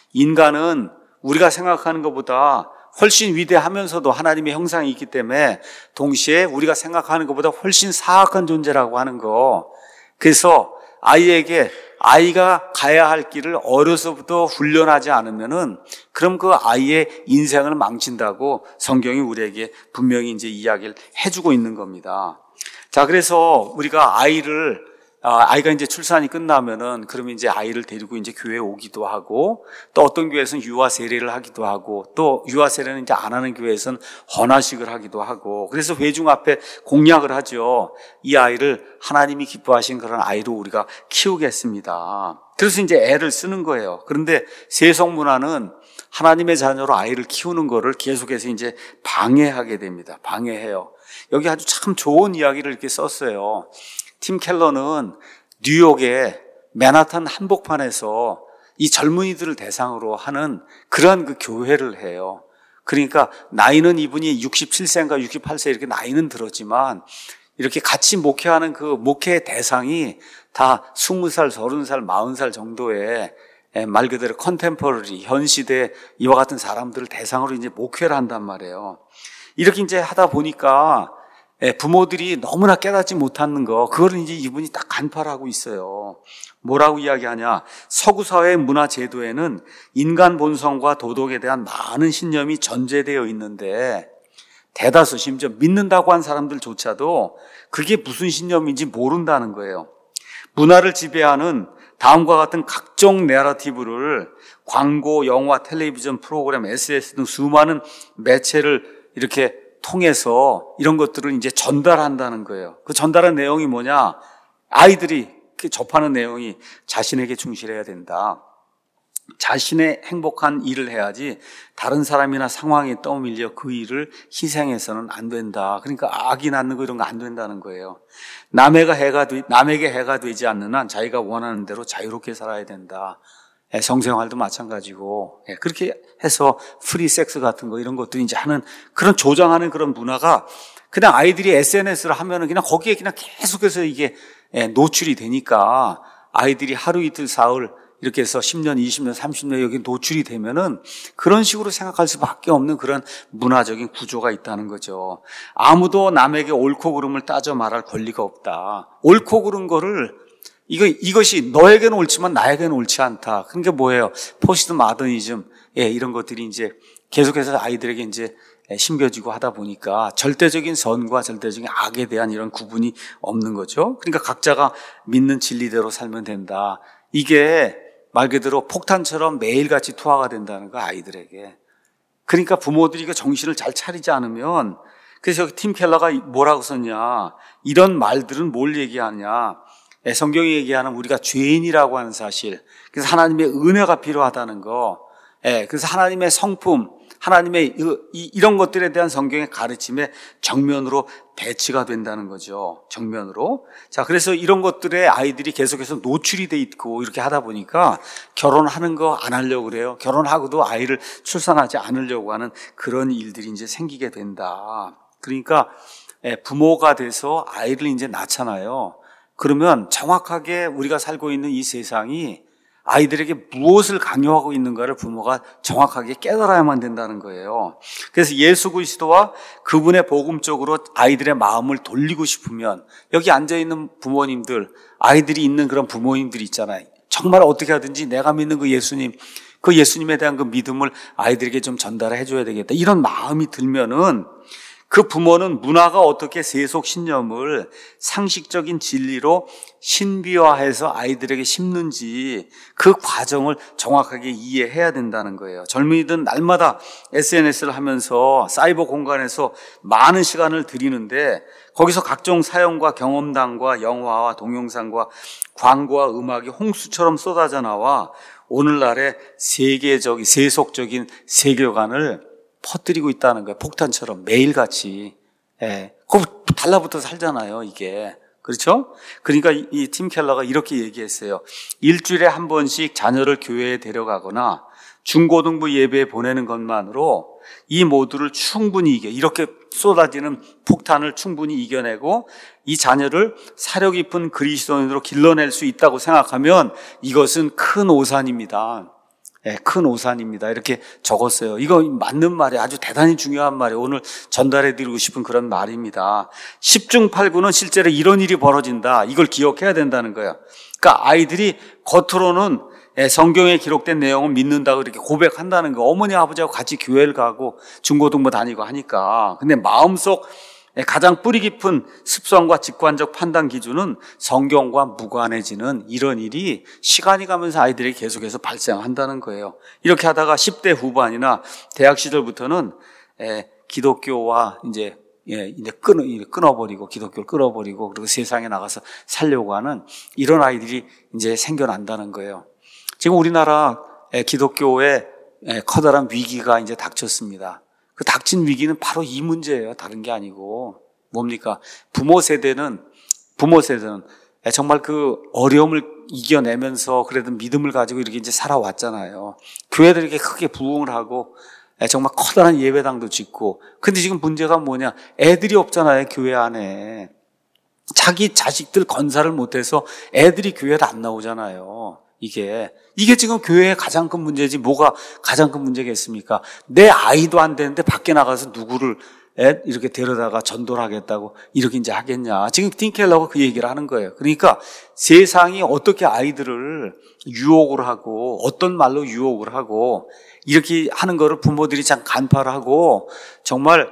인간은 우리가 생각하는 것보다 훨씬 위대하면서도 하나님의 형상이 있기 때문에 동시에 우리가 생각하는 것보다 훨씬 사악한 존재라고 하는 거. 그래서 아이에게 아이가 가야 할 길을 어려서부터 훈련하지 않으면은 그럼 그 아이의 인생을 망친다고 성경이 우리에게 분명히 이제 이야기를 해주고 있는 겁니다. 자, 그래서 우리가 아이를 아이가 이제 출산이 끝나면은 그러면 이제 아이를 데리고 이제 교회에 오기도 하고 또 어떤 교회에서는 유아 세례를 하기도 하고 또 유아 세례는 이제 안 하는 교회에서는 헌화식을 하기도 하고 그래서 회중 앞에 공약을 하죠. 이 아이를 하나님이 기뻐하신 그런 아이로 우리가 키우겠습니다. 그래서 이제 애를 쓰는 거예요. 그런데 세속 문화는 하나님의 자녀로 아이를 키우는 거를 계속해서 이제 방해하게 됩니다. 방해해요. 여기 아주 참 좋은 이야기를 이렇게 썼어요. 팀 켈러는 뉴욕의 맨하탄 한복판에서 이 젊은이들을 대상으로 하는 그런 그 교회를 해요. 그러니까 나이는 이분이 육십칠 세인가 육십팔 세 이렇게 나이는 들었지만 이렇게 같이 목회하는 그 목회의 대상이 다 스무 살, 서른 살, 마흔 살 정도의 말 그대로 컨템퍼러리, 현 시대 이와 같은 사람들을 대상으로 이제 목회를 한단 말이에요. 이렇게 이제 하다 보니까 부모들이 너무나 깨닫지 못하는 거, 그거를 이제 이분이 딱 간파하고 있어요. 뭐라고 이야기하냐? 서구 사회의 문화 제도에는 인간 본성과 도덕에 대한 많은 신념이 전제되어 있는데 대다수 심지어 믿는다고 한 사람들조차도 그게 무슨 신념인지 모른다는 거예요. 문화를 지배하는 다음과 같은 각종 내러티브를 광고, 영화, 텔레비전 프로그램, 에스엔에스 등 수많은 매체를 이렇게 통해서 이런 것들을 이제 전달한다는 거예요. 그 전달한 내용이 뭐냐? 아이들이 접하는 내용이 자신에게 충실해야 된다. 자신의 행복한 일을 해야지 다른 사람이나 상황에 떠밀려 그 일을 희생해서는 안 된다. 그러니까 악이 낳는 거 이런 거 안 된다는 거예요. 남에게 해가 되, 남에게 해가 되지 않는 한 자기가 원하는 대로 자유롭게 살아야 된다. 성생활도 마찬가지고 그렇게 해서 프리 섹스 같은 거 이런 것들이 이제 하는 그런 조장하는 그런 문화가 그냥 아이들이 에스엔에스를 하면은 그냥 거기에 그냥 계속해서 이게 노출이 되니까 아이들이 하루 이틀 사흘 이렇게 해서 십 년, 이십 년, 삼십 년 여기 노출이 되면은 그런 식으로 생각할 수밖에 없는 그런 문화적인 구조가 있다는 거죠. 아무도 남에게 옳고 그름을 따져 말할 권리가 없다. 옳고 그른 거를 이거, 이것이 너에게는 옳지만 나에게는 옳지 않다. 그러니까 뭐예요? 포스트 마더니즘, 예, 이런 것들이 이제 계속해서 아이들에게 이제 심겨지고 하다 보니까 절대적인 선과 절대적인 악에 대한 이런 구분이 없는 거죠. 그러니까 각자가 믿는 진리대로 살면 된다. 이게 말 그대로 폭탄처럼 매일같이 투하가 된다는 거 아이들에게. 그러니까 부모들이 이거 정신을 잘 차리지 않으면 그래서 팀 켈러가 뭐라고 썼냐. 이런 말들은 뭘 얘기하냐. 성경이 얘기하는 우리가 죄인이라고 하는 사실, 그래서 하나님의 은혜가 필요하다는 거, 그래서 하나님의 성품, 하나님의 이런 것들에 대한 성경의 가르침에 정면으로 배치가 된다는 거죠. 정면으로. 자, 그래서 이런 것들에 아이들이 계속해서 노출이 돼 있고 이렇게 하다 보니까 결혼하는 거 안 하려고 그래요. 결혼하고도 아이를 출산하지 않으려고 하는 그런 일들이 이제 생기게 된다. 그러니까 부모가 돼서 아이를 이제 낳잖아요. 그러면 정확하게 우리가 살고 있는 이 세상이 아이들에게 무엇을 강요하고 있는가를 부모가 정확하게 깨달아야만 된다는 거예요. 그래서 예수 그리스도와 그분의 복음 쪽으로 아이들의 마음을 돌리고 싶으면 여기 앉아있는 부모님들, 아이들이 있는 그런 부모님들 있잖아요. 정말 어떻게 하든지 내가 믿는 그 예수님, 그 예수님에 대한 그 믿음을 아이들에게 좀 전달해 줘야 되겠다. 이런 마음이 들면은 그 부모는 문화가 어떻게 세속 신념을 상식적인 진리로 신비화해서 아이들에게 심는지 그 과정을 정확하게 이해해야 된다는 거예요. 젊은이들은 날마다 에스엔에스를 하면서 사이버 공간에서 많은 시간을 들이는데 거기서 각종 사연과 경험담과 영화와 동영상과 광고와 음악이 홍수처럼 쏟아져 나와 오늘날의 세계적인 세속적인 세계관을 퍼뜨리고 있다는 거예요. 폭탄처럼 매일같이. 예. 그 달라붙어 살잖아요, 이게. 그렇죠? 그러니까 이 팀 켈러가 이렇게 얘기했어요. 일주일에 한 번씩 자녀를 교회에 데려가거나 중고등부 예배에 보내는 것만으로 이 모두를 충분히 이겨, 이렇게 쏟아지는 폭탄을 충분히 이겨내고 이 자녀를 사려 깊은 그리스도인으로 길러낼 수 있다고 생각하면 이것은 큰 오산입니다. 네, 큰 오산입니다. 이렇게 적었어요. 이거 맞는 말이에요. 아주 대단히 중요한 말이에요. 오늘 전달해드리고 싶은 그런 말입니다. 십중팔구는 실제로 이런 일이 벌어진다. 이걸 기억해야 된다는 거예요. 그러니까 아이들이 겉으로는 성경에 기록된 내용을 믿는다고 이렇게 고백한다는 거. 어머니 아버지하고 같이 교회를 가고 중고등부 다니고 하니까. 근데 마음속 가장 뿌리 깊은 습성과 직관적 판단 기준은 성경과 무관해지는 이런 일이 시간이 가면서 아이들이 계속해서 발생한다는 거예요. 이렇게 하다가 십 대 후반이나 대학 시절부터는 기독교와 이제 이제 끊어, 끊어버리고 기독교를 끊어버리고 그리고 세상에 나가서 살려고 하는 이런 아이들이 이제 생겨난다는 거예요. 지금 우리나라 기독교에 커다란 위기가 이제 닥쳤습니다. 그 닥친 위기는 바로 이 문제예요. 다른 게 아니고. 뭡니까? 부모 세대는, 부모 세대는 정말 그 어려움을 이겨내면서 그래도 믿음을 가지고 이렇게 이제 살아왔잖아요. 교회들에게 크게 부흥을 하고 정말 커다란 예배당도 짓고. 근데 지금 문제가 뭐냐? 애들이 없잖아요. 교회 안에. 자기 자식들 건사를 못해서 애들이 교회를 안 나오잖아요. 이게 이게 지금 교회의 가장 큰 문제지 뭐가 가장 큰 문제겠습니까? 내 아이도 안 되는데 밖에 나가서 누구를 이렇게 데려다가 전도를 하겠다고 이렇게 이제 하겠냐. 지금 팀 켈러가 그 얘기를 하는 거예요. 그러니까 세상이 어떻게 아이들을 유혹을 하고 어떤 말로 유혹을 하고 이렇게 하는 거를 부모들이 참 간파를 하고 정말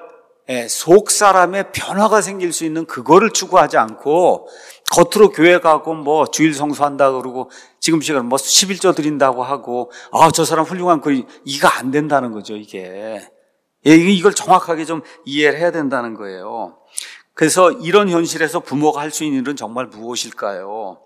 속 사람의 변화가 생길 수 있는 그거를 추구하지 않고 겉으로 교회 가고 뭐 주일 성수한다 그러고 지금 시간 뭐 십일조 드린다고 하고 아, 저 사람 훌륭한 그 이거 안 된다는 거죠, 이게. 이걸 정확하게 좀 이해를 해야 된다는 거예요. 그래서 이런 현실에서 부모가 할 수 있는 일은 정말 무엇일까요?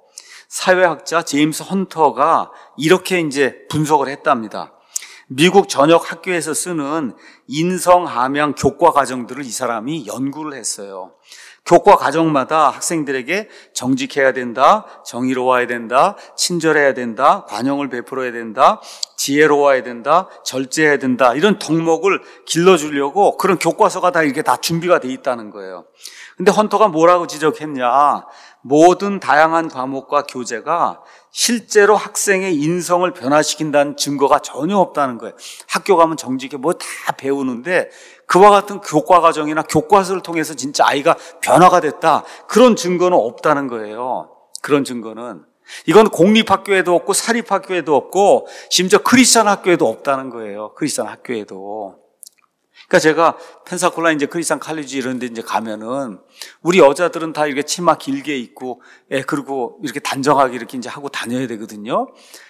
사회학자 제임스 헌터가 이렇게 이제 분석을 했답니다. 미국 전역 학교에서 쓰는 인성 함양 교과 과정들을 이 사람이 연구를 했어요. 교과 과정마다 학생들에게 정직해야 된다, 정의로워야 된다, 친절해야 된다, 관용을 베풀어야 된다, 지혜로워야 된다, 절제해야 된다, 이런 덕목을 길러주려고 그런 교과서가 다 이렇게 다 준비가 돼 있다는 거예요. 근데 헌터가 뭐라고 지적했냐? 모든 다양한 과목과 교재가 실제로 학생의 인성을 변화시킨다는 증거가 전혀 없다는 거예요. 학교 가면 정직해 뭐 다 배우는데 그와 같은 교과 과정이나 교과서를 통해서 진짜 아이가 변화가 됐다, 그런 증거는 없다는 거예요. 그런 증거는. 이건 공립학교에도 없고 사립학교에도 없고 심지어 크리스천 학교에도 없다는 거예요. 크리스천 학교에도. 그러니까 제가 펜사콜라 이제 크리스천 칼리지 이런 데 이제 가면은 우리 여자들은 다 이렇게 치마 길게 입고, 예, 그리고 이렇게 단정하게 이렇게 이제 하고 다녀야 되거든요.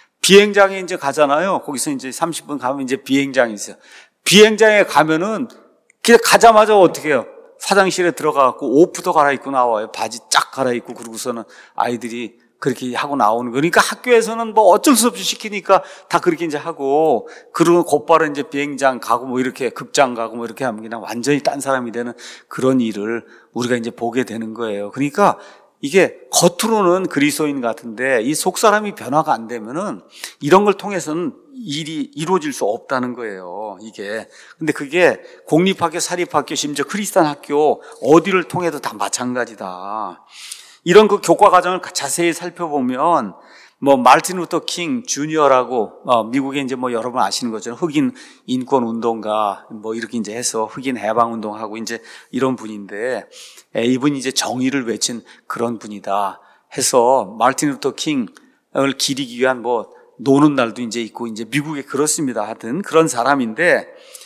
비행장에 이제 가잖아요. 거기서 이제 삼십 분 가면 이제 비행장이 있어요. 비행장에 가면은 그냥 가자마자 어떻게 해요? 화장실에 들어가갖고 옷부터 갈아입고 나와요. 바지 쫙 갈아입고. 그러고서는 아이들이 그렇게 하고 나오는 거. 그러니까 학교에서는 뭐 어쩔 수 없이 시키니까 다 그렇게 이제 하고, 그러고 곧바로 이제 비행장 가고 뭐 이렇게 극장 가고 뭐 이렇게 하면 그냥 완전히 딴 사람이 되는 그런 일을 우리가 이제 보게 되는 거예요. 그러니까 이게 겉으로는 그리스도인 같은데 이 속 사람이 변화가 안 되면은 이런 걸 통해서는 일이 이루어질 수 없다는 거예요, 이게. 근데 그게 공립학교, 사립학교, 심지어 크리스찬 학교 어디를 통해도 다 마찬가지다. 이런 그 교과 과정을 자세히 살펴보면 뭐 마르틴 루터 킹 주니어라고 어, 미국에 이제 뭐 여러분 아시는 것처럼 흑인 인권 운동가 뭐 이렇게 이제 해서 흑인 해방 운동하고 이제 이런 분인데, 에, 이분이 이제 정의를 외친 그런 분이다 해서 마르틴 루터 킹 기리기 위한 뭐 노는 날도 이제 있고 이제 미국에 그렇습니다. 하여튼 그런 사람인데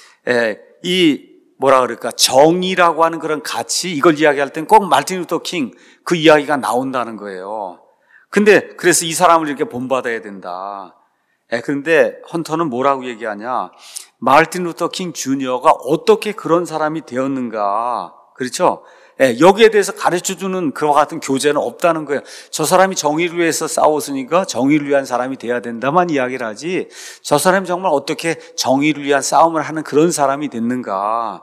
에, 이 뭐라 그럴까 정의라고 하는 그런 가치 이걸 이야기할 땐 꼭 마틴 루터 킹 그 이야기가 나온다는 거예요. 근데 그래서 이 사람을 이렇게 본받아야 된다. 에, 그런데 헌터는 뭐라고 얘기하냐? 마틴 루터 킹 주니어가 어떻게 그런 사람이 되었는가? 그렇죠? 예, 여기에 대해서 가르쳐주는 그와 같은 교재는 없다는 거예요. 저 사람이 정의를 위해서 싸웠으니까 정의를 위한 사람이 돼야 된다만 이야기를 하지, 저 사람이 정말 어떻게 정의를 위한 싸움을 하는 그런 사람이 됐는가.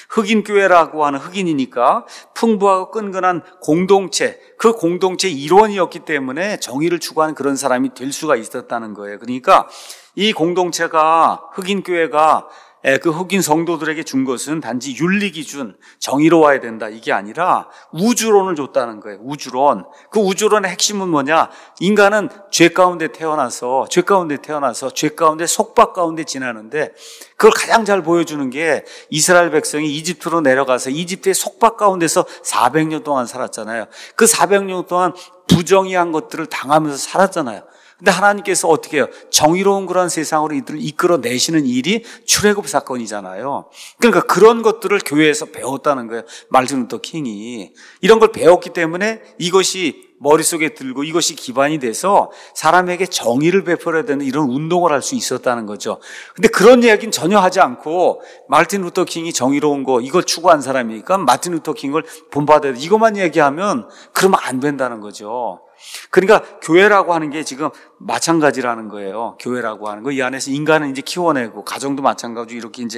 흑인교회라고 하는 흑인이니까 풍부하고 끈끈한 공동체, 그 공동체 일원이었기 때문에 정의를 추구하는 그런 사람이 될 수가 있었다는 거예요. 그러니까 이 공동체가, 흑인교회가 그 흑인 성도들에게 준 것은 단지 윤리기준, 정의로워야 된다 이게 아니라 우주론을 줬다는 거예요. 우주론. 그 우주론의 핵심은 뭐냐? 인간은 죄 가운데 태어나서 죄 가운데 태어나서 죄 가운데 속박 가운데 지나는데 그걸 가장 잘 보여주는 게 이스라엘 백성이 이집트로 내려가서 이집트의 속박 가운데서 사백 년 동안 살았잖아요. 그 사백 년 동안 부정의한 것들을 당하면서 살았잖아요. 근데 하나님께서 어떻게 해요? 정의로운 그런 세상으로 이들을 이끌어내시는 일이 출애굽 사건이잖아요. 그러니까 그런 것들을 교회에서 배웠다는 거예요. 마틴 루터 킹이. 이런 걸 배웠기 때문에 이것이 머릿속에 들고 이것이 기반이 돼서 사람에게 정의를 베풀어야 되는 이런 운동을 할 수 있었다는 거죠. 근데 그런 이야기는 전혀 하지 않고 마틴 루터 킹이 정의로운 거 이걸 추구한 사람이니까 마틴 루터 킹을 본받아야 돼. 이것만 얘기하면 그러면 안 된다는 거죠. 그러니까 교회라고 하는 게 지금 마찬가지라는 거예요. 교회라고 하는 거. 이 안에서 인간은 이제 키워내고 가정도 마찬가지로 이렇게 이제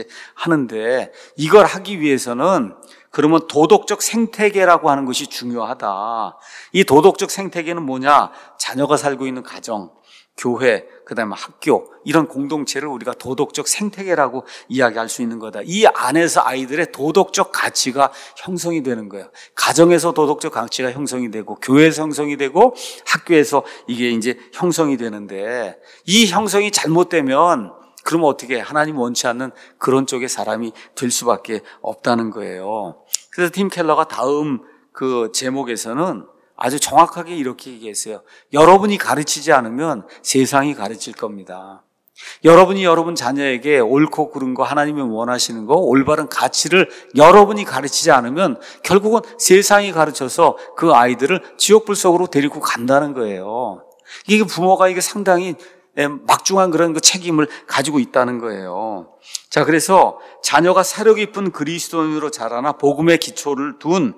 하는데 이걸 하기 위해서는 그러면 도덕적 생태계라고 하는 것이 중요하다. 이 도덕적 생태계는 뭐냐? 자녀가 살고 있는 가정, 교회, 그다음에 학교 이런 공동체를 우리가 도덕적 생태계라고 이야기할 수 있는 거다. 이 안에서 아이들의 도덕적 가치가 형성이 되는 거예요. 가정에서 도덕적 가치가 형성이 되고 교회에서 형성이 되고 학교에서 이게 이제 형성이 되는데 이 형성이 잘못되면 그러면 어떻게 하나님 원치 않는 그런 쪽의 사람이 될 수밖에 없다는 거예요. 그래서 팀 켈러가 다음 그 제목에서는 아주 정확하게 이렇게 얘기했어요. 여러분이 가르치지 않으면 세상이 가르칠 겁니다. 여러분이 여러분 자녀에게 옳고 그른 거, 하나님이 원하시는 거, 올바른 가치를 여러분이 가르치지 않으면 결국은 세상이 가르쳐서 그 아이들을 지옥불 속으로 데리고 간다는 거예요. 이게 부모가 이게 상당히 막중한 그런 그 책임을 가지고 있다는 거예요. 자, 그래서 자녀가 사려 깊은 그리스도인으로 자라나 복음의 기초를 둔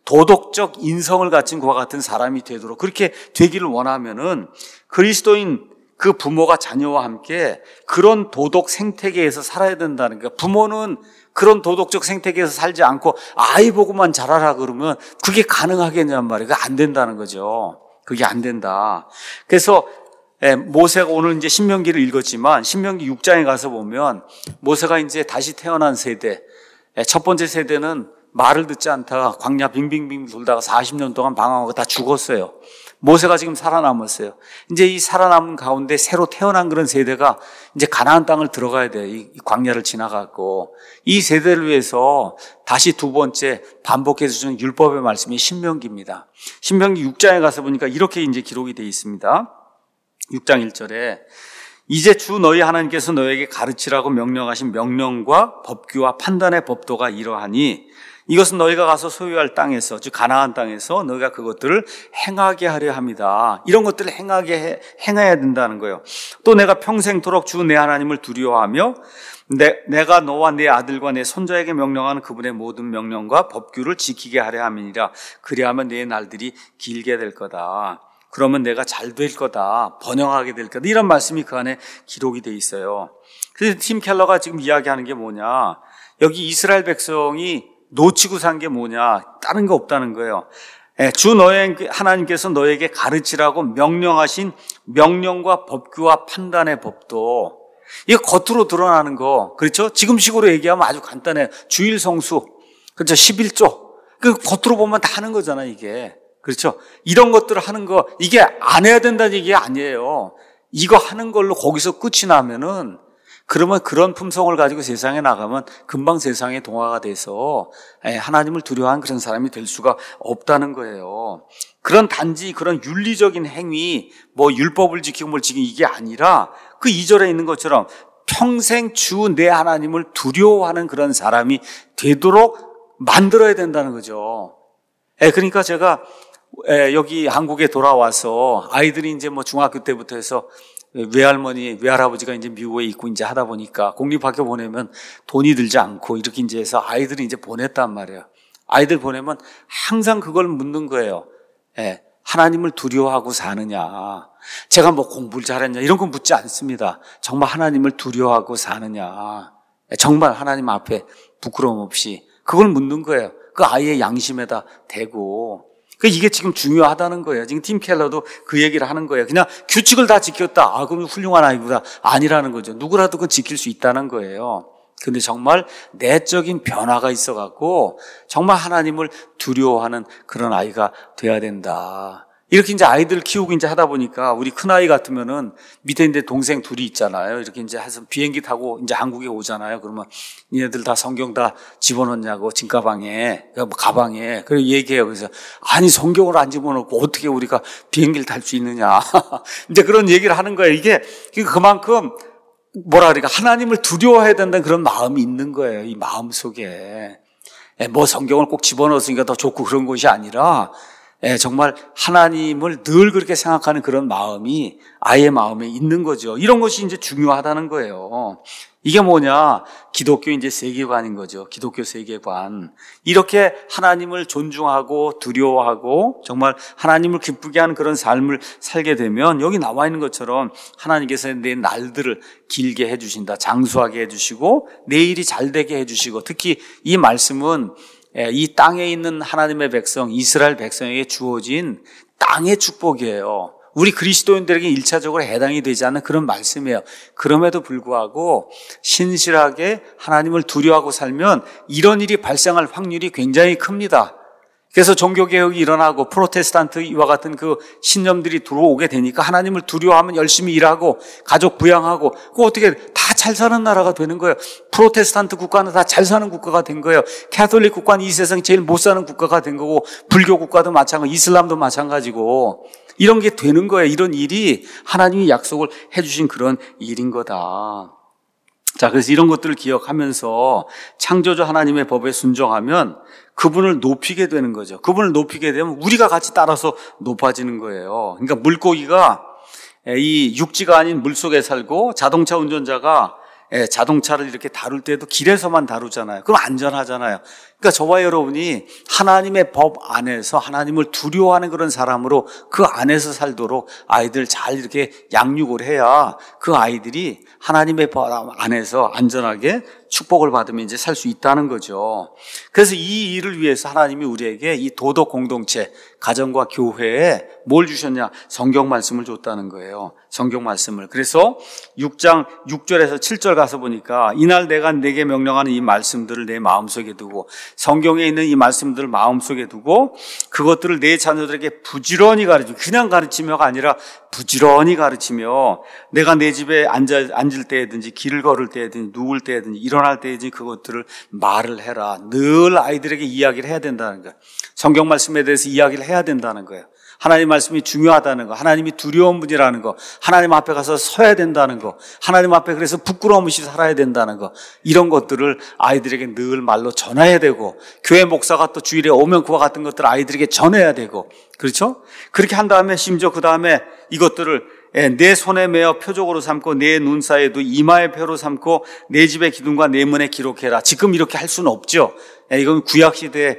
도덕적 인성을 갖춘 그와 같은 사람이 되도록 그렇게 되기를 원하면은 그리스도인 그 부모가 자녀와 함께 그런 도덕 생태계에서 살아야 된다는 거예요. 부모는 그런 도덕적 생태계에서 살지 않고 아이 보고만 자라라 그러면 그게 가능하겠냐는 말이에요. 그게 안 된다는 거죠. 그게 안 된다. 그래서 모세가 오늘 이제 신명기를 읽었지만 신명기 육 장에 가서 보면 모세가 이제 다시 태어난 세대, 첫 번째 세대는 말을 듣지 않다가 광야 빙빙빙 돌다가 사십 년 동안 방황하고 다 죽었어요. 모세가 지금 살아남았어요. 이제 이 살아남은 가운데 새로 태어난 그런 세대가 이제 가나안 땅을 들어가야 돼요. 이 광야를 지나가고 이 세대를 위해서 다시 두 번째 반복해서 주는 율법의 말씀이 신명기입니다. 신명기 육 장에 가서 보니까 이렇게 이제 기록이 되어 있습니다. 육 장 일 절에 이제 주 너희 하나님께서 너에게 가르치라고 명령하신 명령과 법규와 판단의 법도가 이러하니 이것은 너희가 가서 소유할 땅에서, 즉 가나안 땅에서 너희가 그것들을 행하게 하려 합니다. 이런 것들을 행하게 해, 행해야 된다는 거예요. 또 내가 평생토록 주 내 하나님을 두려워하며 내, 내가 너와 내 아들과 내 손자에게 명령하는 그분의 모든 명령과 법규를 지키게 하려 함이니라. 그리하면 내 날들이 길게 될 거다. 그러면 내가 잘 될 거다. 번영하게 될 거다. 이런 말씀이 그 안에 기록이 돼 있어요. 그래서 팀 켈러가 지금 이야기하는 게 뭐냐. 여기 이스라엘 백성이 놓치고 산 게 뭐냐. 다른 거 없다는 거예요. 주 너의 하나님께서 너에게 가르치라고 명령하신 명령과 법규와 판단의 법도 이거 겉으로 드러나는 거. 그렇죠? 지금식으로 얘기하면 아주 간단해요. 주일 성수. 그렇죠? 십일조. 그 겉으로 보면 다 하는 거잖아, 이게. 그렇죠? 이런 것들을 하는 거, 이게 안 해야 된다는 얘기 아니에요. 이거 하는 걸로 거기서 끝이 나면은, 그러면 그런 품성을 가지고 세상에 나가면 금방 세상에 동화가 돼서 하나님을 두려워하는 그런 사람이 될 수가 없다는 거예요. 그런 단지 그런 윤리적인 행위, 뭐 율법을 지키고 뭘 지키고 이게 아니라 그 이 절에 있는 것처럼 평생 주 내 하나님을 두려워하는 그런 사람이 되도록 만들어야 된다는 거죠. 예, 그러니까 제가 예, 여기 한국에 돌아와서 아이들이 이제 뭐 중학교 때부터 해서 외할머니, 외할아버지가 이제 미국에 있고 이제 하다 보니까 공립학교 보내면 돈이 들지 않고 이렇게 이제 해서 아이들이 이제 보냈단 말이에요. 아이들 보내면 항상 그걸 묻는 거예요. 예, 하나님을 두려워하고 사느냐. 제가 뭐 공부를 잘했냐 이런 건 묻지 않습니다. 정말 하나님을 두려워하고 사느냐. 정말 하나님 앞에 부끄러움 없이 그걸 묻는 거예요. 그 아이의 양심에다 대고. 이게 지금 중요하다는 거예요. 지금 팀 켈러도 그 얘기를 하는 거예요. 그냥 규칙을 다 지켰다. 아, 그럼 훌륭한 아이구나. 아니라는 거죠. 누구라도 그건 지킬 수 있다는 거예요. 근데 정말 내적인 변화가 있어갖고 정말 하나님을 두려워하는 그런 아이가 돼야 된다. 이렇게 이제 아이들 키우고 이제 하다 보니까 우리 큰아이 같으면은 밑에 이제 동생 둘이 있잖아요. 이렇게 이제 해서 비행기 타고 이제 한국에 오잖아요. 그러면 얘네들 다 성경 다 집어넣냐고 짐가방에, 뭐 가방에. 그리고 얘기해요. 그래서 아니 성경을 안 집어넣고 어떻게 우리가 비행기를 탈 수 있느냐. 이제 그런 얘기를 하는 거예요. 이게 그만큼 뭐라 그러니까 하나님을 두려워해야 된다는 그런 마음이 있는 거예요. 이 마음 속에. 뭐 성경을 꼭 집어넣었으니까 더 좋고 그런 것이 아니라 예, 정말 하나님을 늘 그렇게 생각하는 그런 마음이 아이의 마음에 있는 거죠. 이런 것이 이제 중요하다는 거예요. 이게 뭐냐? 기독교 이제 세계관인 거죠. 기독교 세계관. 이렇게 하나님을 존중하고 두려워하고 정말 하나님을 기쁘게 하는 그런 삶을 살게 되면 여기 나와 있는 것처럼 하나님께서 내 날들을 길게 해주신다. 장수하게 해주시고 내일이 잘 되게 해주시고 특히 이 말씀은 이 땅에 있는 하나님의 백성, 이스라엘 백성에게 주어진 땅의 축복이에요. 우리 그리스도인들에게 일차적으로 해당이 되지 않는 그런 말씀이에요. 그럼에도 불구하고 신실하게 하나님을 두려워하고 살면 이런 일이 발생할 확률이 굉장히 큽니다. 그래서 종교개혁이 일어나고 프로테스탄트와 같은 그 신념들이 들어오게 되니까 하나님을 두려워하면 열심히 일하고 가족 부양하고 그 어떻게 다 잘 사는 나라가 되는 거예요. 프로테스탄트 국가는 다 잘 사는 국가가 된 거예요. 캐톨릭 국가는 이 세상 제일 못 사는 국가가 된 거고 불교 국가도 마찬가지고 이슬람도 마찬가지고 이런 게 되는 거예요. 이런 일이 하나님이 약속을 해주신 그런 일인 거다. 자, 그래서 이런 것들을 기억하면서 창조주 하나님의 법에 순종하면 그분을 높이게 되는 거죠. 그분을 높이게 되면 우리가 같이 따라서 높아지는 거예요. 그러니까 물고기가 이 육지가 아닌 물속에 살고 자동차 운전자가 자동차를 이렇게 다룰 때도 길에서만 다루잖아요. 그럼 안전하잖아요. 그러니까 저와 여러분이 하나님의 법 안에서 하나님을 두려워하는 그런 사람으로 그 안에서 살도록 아이들 잘 이렇게 양육을 해야 그 아이들이 하나님의 법 안에서 안전하게 축복을 받으면 이제 살 수 있다는 거죠. 그래서 이 일을 위해서 하나님이 우리에게 이 도덕 공동체, 가정과 교회에 뭘 주셨냐? 성경 말씀을 줬다는 거예요. 성경 말씀을. 그래서 육 장 육 절에서 칠 절 가서 보니까 이날 내가 내게 명령하는 이 말씀들을 내 마음속에 두고 성경에 있는 이 말씀들을 마음속에 두고 그것들을 내 자녀들에게 부지런히 가르치고 그냥 가르치며가 아니라 부지런히 가르치며 내가 내 집에 앉아, 앉을 때든지 길을 걸을 때든지 누울 때든지 일어날 때든지 그것들을 말을 해라. 늘 아이들에게 이야기를 해야 된다는 거예요. 성경 말씀에 대해서 이야기를 해야 된다는 거예요. 하나님 말씀이 중요하다는 거, 하나님이 두려운 분이라는 거, 하나님 앞에 가서 서야 된다는 거, 하나님 앞에 그래서 부끄러움 없이 살아야 된다는 거, 이런 것들을 아이들에게 늘 말로 전해야 되고, 교회 목사가 또 주일에 오면 그와 같은 것들을 아이들에게 전해야 되고, 그렇죠? 그렇게 한 다음에 심지어 그 다음에 이것들을 내 손에 메어 표적으로 삼고 내 눈 사이에도 이마의 표로 삼고 내 집의 기둥과 내 문에 기록해라. 지금 이렇게 할 수는 없죠. 이건 구약시대에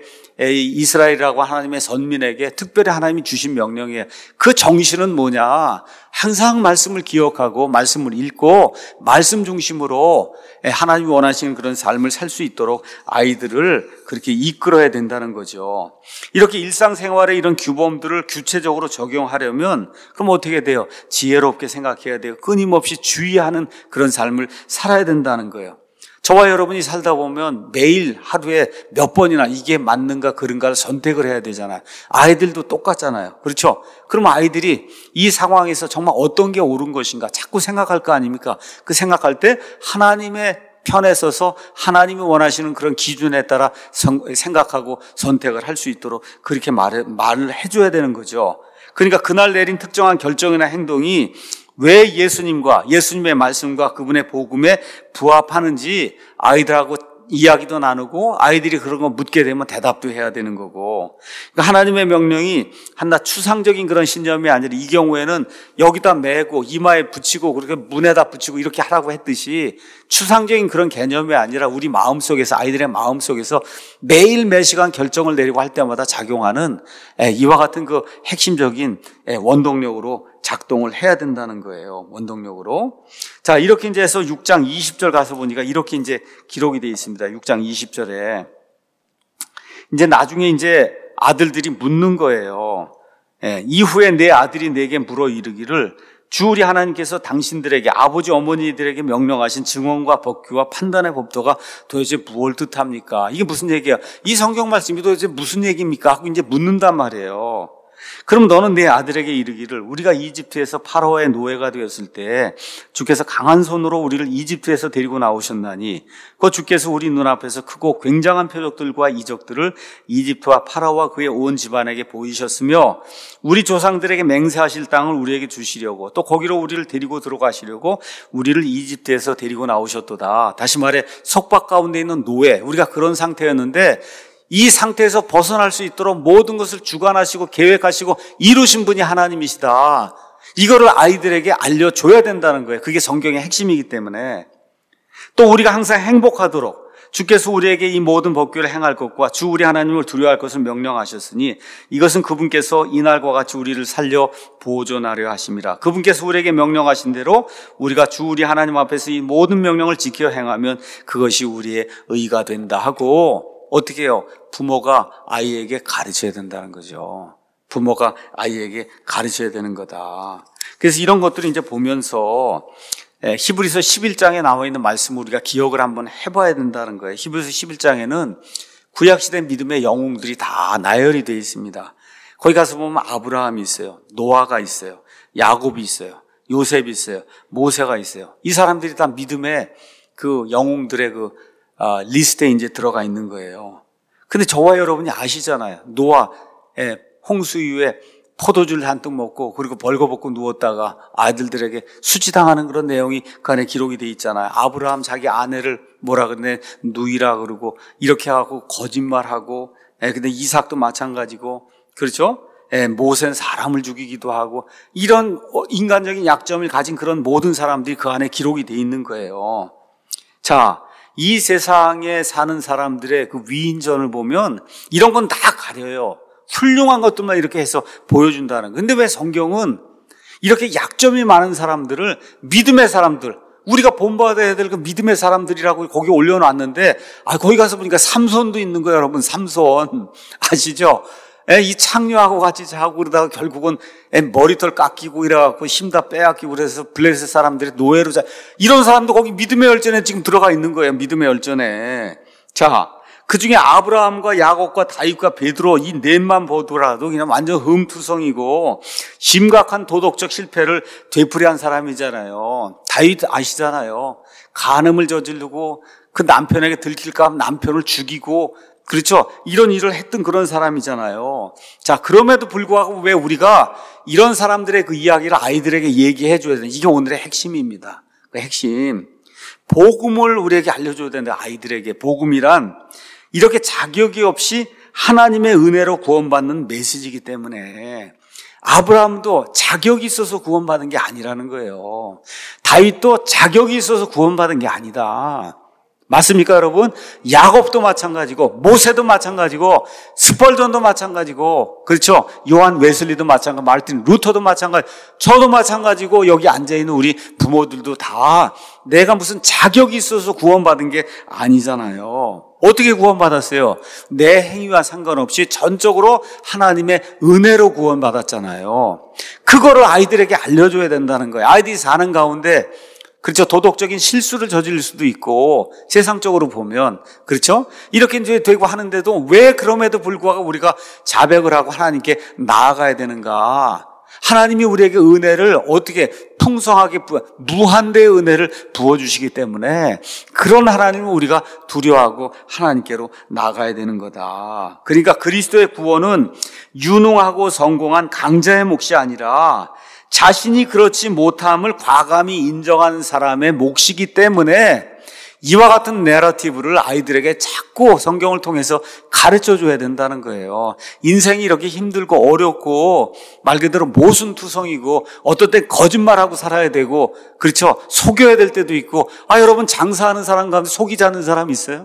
이스라엘이라고 하나님의 선민에게 특별히 하나님이 주신 명령이에요. 그 정신은 뭐냐? 항상 말씀을 기억하고 말씀을 읽고 말씀 중심으로 하나님이 원하시는 그런 삶을 살 수 있도록 아이들을 그렇게 이끌어야 된다는 거죠. 이렇게 일상생활에 이런 규범들을 구체적으로 적용하려면 그럼 어떻게 돼요? 지혜롭게 생각해야 돼요. 끊임없이 주의하는 그런 삶을 살아야 된다는 거예요. 저와 여러분이 살다 보면 매일 하루에 몇 번이나 이게 맞는가 그른가를 선택을 해야 되잖아요. 아이들도 똑같잖아요. 그렇죠? 그럼 아이들이 이 상황에서 정말 어떤 게 옳은 것인가 자꾸 생각할 거 아닙니까? 그 생각할 때 하나님의 편에 서서 하나님이 원하시는 그런 기준에 따라 생각하고 선택을 할 수 있도록 그렇게 말을, 말을 해줘야 되는 거죠. 그러니까 그날 내린 특정한 결정이나 행동이 왜 예수님과 예수님의 말씀과 그분의 복음에 부합하는지 아이들하고 이야기도 나누고 아이들이 그런 거 묻게 되면 대답도 해야 되는 거고, 그러니까 하나님의 명령이 한나 추상적인 그런 신념이 아니라 이 경우에는 여기다 매고 이마에 붙이고 그렇게 문에다 붙이고 이렇게 하라고 했듯이 추상적인 그런 개념이 아니라 우리 마음속에서, 아이들의 마음속에서 매일 매 시간 결정을 내리고 할 때마다 작용하는 이와 같은 그 핵심적인 원동력으로 작동을 해야 된다는 거예요. 원동력으로. 자, 이렇게 이제 해서 육 장 이십 절 가서 보니까 이렇게 이제 기록이 되어 있습니다. 육 장 이십 절에. 이제 나중에 이제 아들들이 묻는 거예요. 예, 이후에 내 아들이 내게 물어 이르기를 주 우리 하나님께서 당신들에게 아버지 어머니들에게 명령하신 증언과 법규와 판단의 법도가 도대체 무엇을 뜻합니까? 이게 무슨 얘기야? 이 성경 말씀이 도대체 무슨 얘기입니까? 하고 이제 묻는단 말이에요. 그럼 너는 내 아들에게 이르기를 우리가 이집트에서 파라오의 노예가 되었을 때 주께서 강한 손으로 우리를 이집트에서 데리고 나오셨나니 그 주께서 우리 눈앞에서 크고 굉장한 표적들과 이적들을 이집트와 파라오와 그의 온 집안에게 보이셨으며 우리 조상들에게 맹세하실 땅을 우리에게 주시려고 또 거기로 우리를 데리고 들어가시려고 우리를 이집트에서 데리고 나오셨도다. 다시 말해 속박 가운데 있는 노예, 우리가 그런 상태였는데 이 상태에서 벗어날 수 있도록 모든 것을 주관하시고 계획하시고 이루신 분이 하나님이시다. 이거를 아이들에게 알려줘야 된다는 거예요. 그게 성경의 핵심이기 때문에. 또 우리가 항상 행복하도록 주께서 우리에게 이 모든 법규를 행할 것과 주 우리 하나님을 두려워할 것을 명령하셨으니 이것은 그분께서 이날과 같이 우리를 살려 보존하려 하심이라. 그분께서 우리에게 명령하신 대로 우리가 주 우리 하나님 앞에서 이 모든 명령을 지켜 행하면 그것이 우리의 의가 된다 하고, 어떻게 해요? 부모가 아이에게 가르쳐야 된다는 거죠. 부모가 아이에게 가르쳐야 되는 거다. 그래서 이런 것들을 이제 보면서 히브리서 십일 장에 나와 있는 말씀을 우리가 기억을 한번 해봐야 된다는 거예요. 히브리서 십일 장에는 구약시대 믿음의 영웅들이 다 나열이 되어 있습니다. 거기 가서 보면 아브라함이 있어요. 노아가 있어요. 야곱이 있어요. 요셉이 있어요. 모세가 있어요. 이 사람들이 다 믿음의 그 영웅들의 그 아, 리스트에 이제 들어가 있는 거예요. 근데 저와 여러분이 아시잖아요. 노아, 예, 홍수 이후에 포도주를 한뜩 먹고 그리고 벌거벗고 누웠다가 아들들에게 수치당하는 그런 내용이 그 안에 기록이 돼 있잖아요. 아브라함 자기 아내를 뭐라 그러네, 누이라 그러고 이렇게 하고 거짓말하고, 예, 근데 이삭도 마찬가지고, 그렇죠? 예, 모세는 사람을 죽이기도 하고 이런 인간적인 약점을 가진 그런 모든 사람들이 그 안에 기록이 돼 있는 거예요. 자, 이 세상에 사는 사람들의 그 위인전을 보면 이런 건 다 가려요. 훌륭한 것들만 이렇게 해서 보여준다는. 근데 왜 성경은 이렇게 약점이 많은 사람들을 믿음의 사람들, 우리가 본받아야 될 그 믿음의 사람들이라고 거기 올려놨는데, 아, 거기 가서 보니까 삼손도 있는 거예요, 여러분. 삼손. 아시죠? 에, 이 창녀하고 같이 자고 그러다가 결국은 에, 머리털 깎이고 이래갖고 힘 다 빼앗기고 그래서 블레셋 사람들이 노예로 자, 이런 사람도 거기 믿음의 열전에 지금 들어가 있는 거예요. 믿음의 열전에. 자, 그 중에 아브라함과 야곱과 다윗과 베드로 이 넷만 보더라도 그냥 완전 흠투성이고 심각한 도덕적 실패를 되풀이한 사람이잖아요. 다윗 아시잖아요. 간음을 저지르고 그 남편에게 들킬까 하면 남편을 죽이고, 그렇죠? 이런 일을 했던 그런 사람이잖아요. 자, 그럼에도 불구하고 왜 우리가 이런 사람들의 그 이야기를 아이들에게 얘기해 줘야 되는, 이게 오늘의 핵심입니다. 그 핵심. 복음을 우리에게 알려줘야 된다. 아이들에게. 복음이란 이렇게 자격이 없이 하나님의 은혜로 구원받는 메시지이기 때문에 아브라함도 자격이 있어서 구원받은 게 아니라는 거예요. 다윗도 자격이 있어서 구원받은 게 아니다. 맞습니까, 여러분? 야곱도 마찬가지고, 모세도 마찬가지고, 스펄전도 마찬가지고, 그렇죠? 요한 웨슬리도 마찬가지고, 마르틴 루터도 마찬가지, 저도 마찬가지고, 여기 앉아있는 우리 부모들도 다 내가 무슨 자격이 있어서 구원받은 게 아니잖아요. 어떻게 구원받았어요? 내 행위와 상관없이 전적으로 하나님의 은혜로 구원받았잖아요. 그거를 아이들에게 알려줘야 된다는 거예요. 아이들이 사는 가운데, 그렇죠. 도덕적인 실수를 저질 수도 있고, 세상적으로 보면, 그렇죠? 이렇게 이제 되고 하는데도 왜 그럼에도 불구하고 우리가 자백을 하고 하나님께 나아가야 되는가? 하나님이 우리에게 은혜를 어떻게 풍성하게 부어, 무한대의 은혜를 부어주시기 때문에 그런 하나님을 우리가 두려워하고 하나님께로 나가야 되는 거다. 그러니까 그리스도의 구원은 유능하고 성공한 강자의 몫이 아니라 자신이 그렇지 못함을 과감히 인정하는 사람의 몫이기 때문에 이와 같은 내러티브를 아이들에게 자꾸 성경을 통해서 가르쳐줘야 된다는 거예요. 인생이 이렇게 힘들고 어렵고 말 그대로 모순투성이고 어떨 땐 거짓말하고 살아야 되고 그렇죠. 속여야 될 때도 있고 아 여러분 장사하는 사람 가운데 속이지 않는 사람 있어요?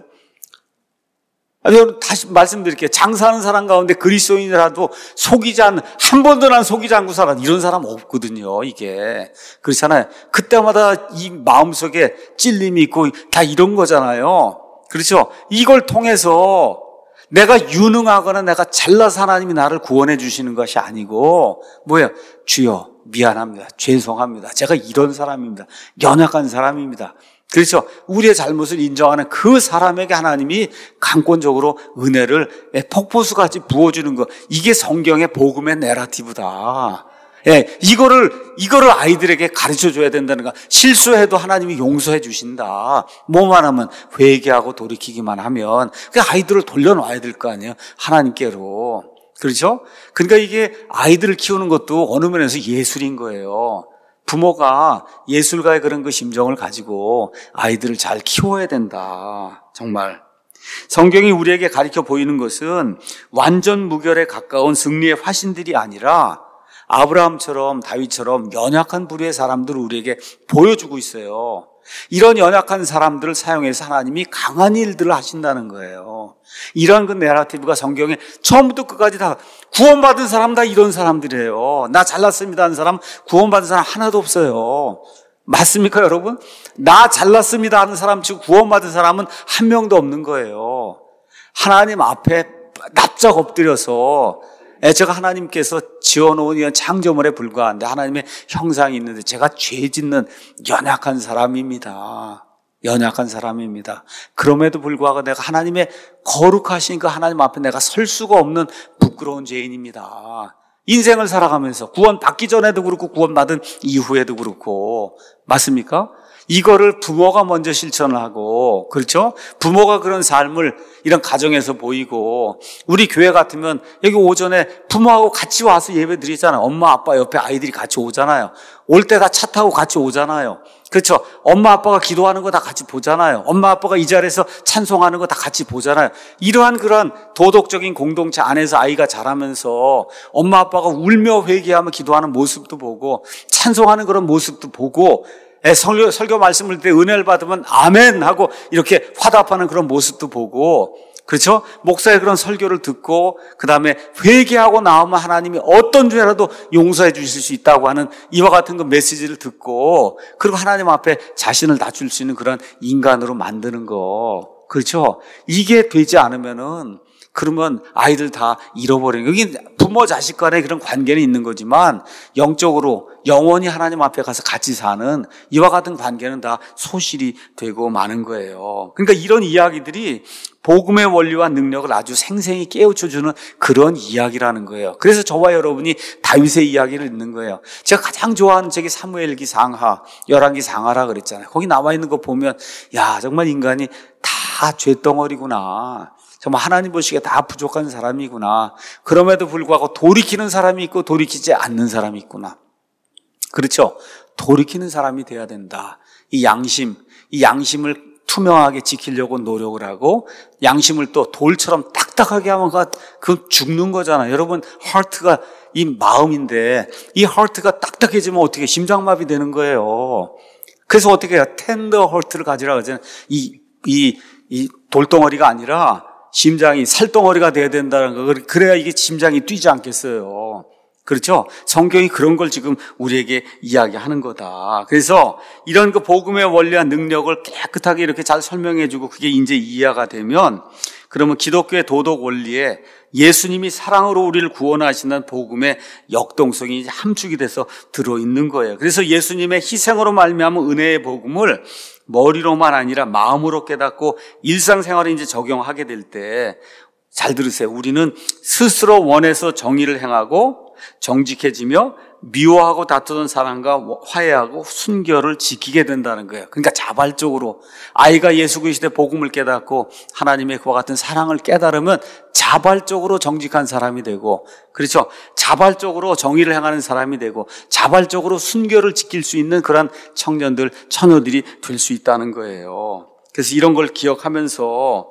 아, 여러분 다시 말씀드릴게요. 장사하는 사람 가운데 그리스도인이라도 속이지 않는 한 번도 난 속이지 않고 살아 이런 사람 없거든요. 이게 그렇잖아요. 그때마다 이 마음속에 찔림이 있고 다 이런 거잖아요. 그렇죠? 이걸 통해서 내가 유능하거나 내가 잘나서 하나님이 나를 구원해 주시는 것이 아니고 뭐예요? 주여 미안합니다. 죄송합니다. 제가 이런 사람입니다. 연약한 사람입니다. 그렇죠. 우리의 잘못을 인정하는 그 사람에게 하나님이 강권적으로 은혜를 폭포수같이 부어주는 것. 이게 성경의 복음의 내러티브다. 예, 이거를, 이거를 아이들에게 가르쳐 줘야 된다는 거. 실수해도 하나님이 용서해 주신다. 뭐만 하면 회개하고 돌이키기만 하면 그 아이들을 돌려놔야 될 거 아니에요. 하나님께로. 그렇죠? 그러니까 이게 아이들을 키우는 것도 어느 면에서 예술인 거예요. 부모가 예술가의 그런 그 심정을 가지고 아이들을 잘 키워야 된다. 정말. 성경이 우리에게 가르쳐 보이는 것은 완전 무결에 가까운 승리의 화신들이 아니라 아브라함처럼 다윗처럼 연약한 부류의 사람들을 우리에게 보여주고 있어요. 이런 연약한 사람들을 사용해서 하나님이 강한 일들을 하신다는 거예요. 이런 그 내러티브가 성경에 처음부터 끝까지 다 구원받은 사람 다 이런 사람들이에요. 나 잘났습니다 하는 사람 구원받은 사람 하나도 없어요. 맞습니까 여러분? 나 잘났습니다 하는 사람 지금 구원받은 사람은 한 명도 없는 거예요. 하나님 앞에 납작 엎드려서 제가 하나님께서 지어놓은 이런 창조물에 불과한데 하나님의 형상이 있는데 제가 죄 짓는 연약한 사람입니다. 연약한 사람입니다. 그럼에도 불구하고 내가 하나님의 거룩하신 그 하나님 앞에 내가 설 수가 없는 부끄러운 죄인입니다. 인생을 살아가면서 구원 받기 전에도 그렇고 구원 받은 이후에도 그렇고 맞습니까? 이거를 부모가 먼저 실천을 하고 그렇죠? 부모가 그런 삶을 이런 가정에서 보이고 우리 교회 같으면 여기 오전에 부모하고 같이 와서 예배 드리잖아요. 엄마 아빠 옆에 아이들이 같이 오잖아요. 올 때 다 차 타고 같이 오잖아요. 그렇죠? 엄마 아빠가 기도하는 거 다 같이 보잖아요. 엄마 아빠가 이 자리에서 찬송하는 거 다 같이 보잖아요. 이러한 그런 도덕적인 공동체 안에서 아이가 자라면서 엄마 아빠가 울며 회개하며 기도하는 모습도 보고 찬송하는 그런 모습도 보고 설교, 설교 말씀을 때 은혜를 받으면 아멘 하고 이렇게 화답하는 그런 모습도 보고 그렇죠? 목사의 그런 설교를 듣고 그 다음에 회개하고 나오면 하나님이 어떤 죄라도 용서해 주실 수 있다고 하는 이와 같은 그 메시지를 듣고 그리고 하나님 앞에 자신을 낮출 수 있는 그런 인간으로 만드는 거 그렇죠? 이게 되지 않으면은 그러면 아이들 다 잃어버리는 거예요. 여기 부모 자식 간의 그런 관계는 있는 거지만 영적으로 영원히 하나님 앞에 가서 같이 사는 이와 같은 관계는 다 소실이 되고 마는 거예요. 그러니까 이런 이야기들이 복음의 원리와 능력을 아주 생생히 깨우쳐주는 그런 이야기라는 거예요. 그래서 저와 여러분이 다윗의 이야기를 읽는 거예요. 제가 가장 좋아하는 책이 사무엘기 상하, 열왕기 상하라 그랬잖아요. 거기 나와 있는 거 보면 야 정말 인간이 다 죄덩어리구나. 정말 하나님 보시기에 다 부족한 사람이구나. 그럼에도 불구하고 돌이키는 사람이 있고 돌이키지 않는 사람이 있구나. 그렇죠? 돌이키는 사람이 돼야 된다. 이 양심, 이 양심을 투명하게 지키려고 노력을 하고 양심을 또 돌처럼 딱딱하게 하면 그 죽는 거잖아요. 여러분 하트가 이 마음인데 이 하트가 딱딱해지면 어떻게 심장마비 되는 거예요. 그래서 어떻게 해요? 텐더 하트를 가지라 그러잖아요. 이, 이, 이 돌덩어리가 아니라 심장이 살덩어리가 돼야 된다는 거. 그래야 이게 심장이 뛰지 않겠어요. 그렇죠? 성경이 그런 걸 지금 우리에게 이야기하는 거다. 그래서 이런 그 복음의 원리와 능력을 깨끗하게 이렇게 잘 설명해주고 그게 이제 이해가 되면 그러면 기독교의 도덕 원리에 예수님이 사랑으로 우리를 구원하시는 복음의 역동성이 함축이 돼서 들어있는 거예요. 그래서 예수님의 희생으로 말미암은 은혜의 복음을 머리로만 아니라 마음으로 깨닫고 일상생활에 이제 적용하게 될 때 잘 들으세요. 우리는 스스로 원해서 정의를 행하고 정직해지며 미워하고 다투던 사람과 화해하고 순결을 지키게 된다는 거예요. 그러니까 자발적으로 아이가 예수 그리스도의 복음을 깨닫고 하나님의 그와 같은 사랑을 깨달으면 자발적으로 정직한 사람이 되고, 그렇죠? 자발적으로 정의를 행하는 사람이 되고 자발적으로 순결을 지킬 수 있는 그런 청년들, 처녀들이 될 수 있다는 거예요. 그래서 이런 걸 기억하면서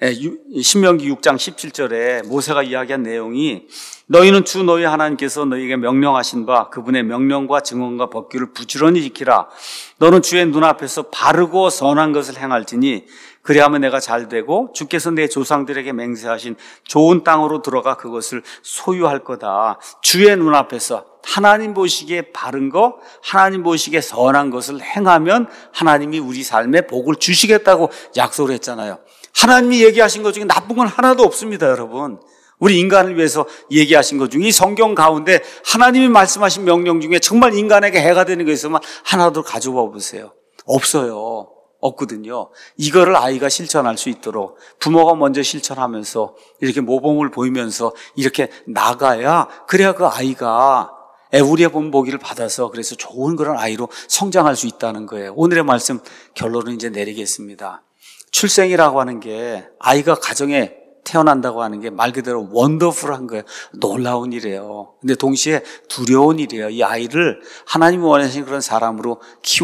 신명기 육 장 십칠 절에 모세가 이야기한 내용이, 너희는 주 너희 하나님께서 너희에게 명령하신 바 그분의 명령과 증언과 법규를 부지런히 지키라. 너는 주의 눈앞에서 바르고 선한 것을 행할지니 그리하면 내가 잘되고 주께서 내 조상들에게 맹세하신 좋은 땅으로 들어가 그것을 소유할 거다. 주의 눈앞에서 하나님 보시기에 바른 거, 하나님 보시기에 선한 것을 행하면 하나님이 우리 삶에 복을 주시겠다고 약속을 했잖아요. 하나님이 얘기하신 것 중에 나쁜 건 하나도 없습니다, 여러분. 우리 인간을 위해서 얘기하신 것 중에 이 성경 가운데 하나님이 말씀하신 명령 중에 정말 인간에게 해가 되는 거 있으면 하나도 가져와 보세요. 없어요. 없거든요. 이거를 아이가 실천할 수 있도록 부모가 먼저 실천하면서 이렇게 모범을 보이면서 이렇게 나가야, 그래야 그 아이가 우리의 본보기를 받아서 그래서 좋은 그런 아이로 성장할 수 있다는 거예요. 오늘의 말씀 결론을 이제 내리겠습니다. 출생이라고 하는 게, 아이가 가정에 태어난다고 하는 게 말 그대로 원더풀한 거예요. 놀라운 일이에요. 근데 동시에 두려운 일이에요. 이 아이를 하나님이 원하시는 그런 사람으로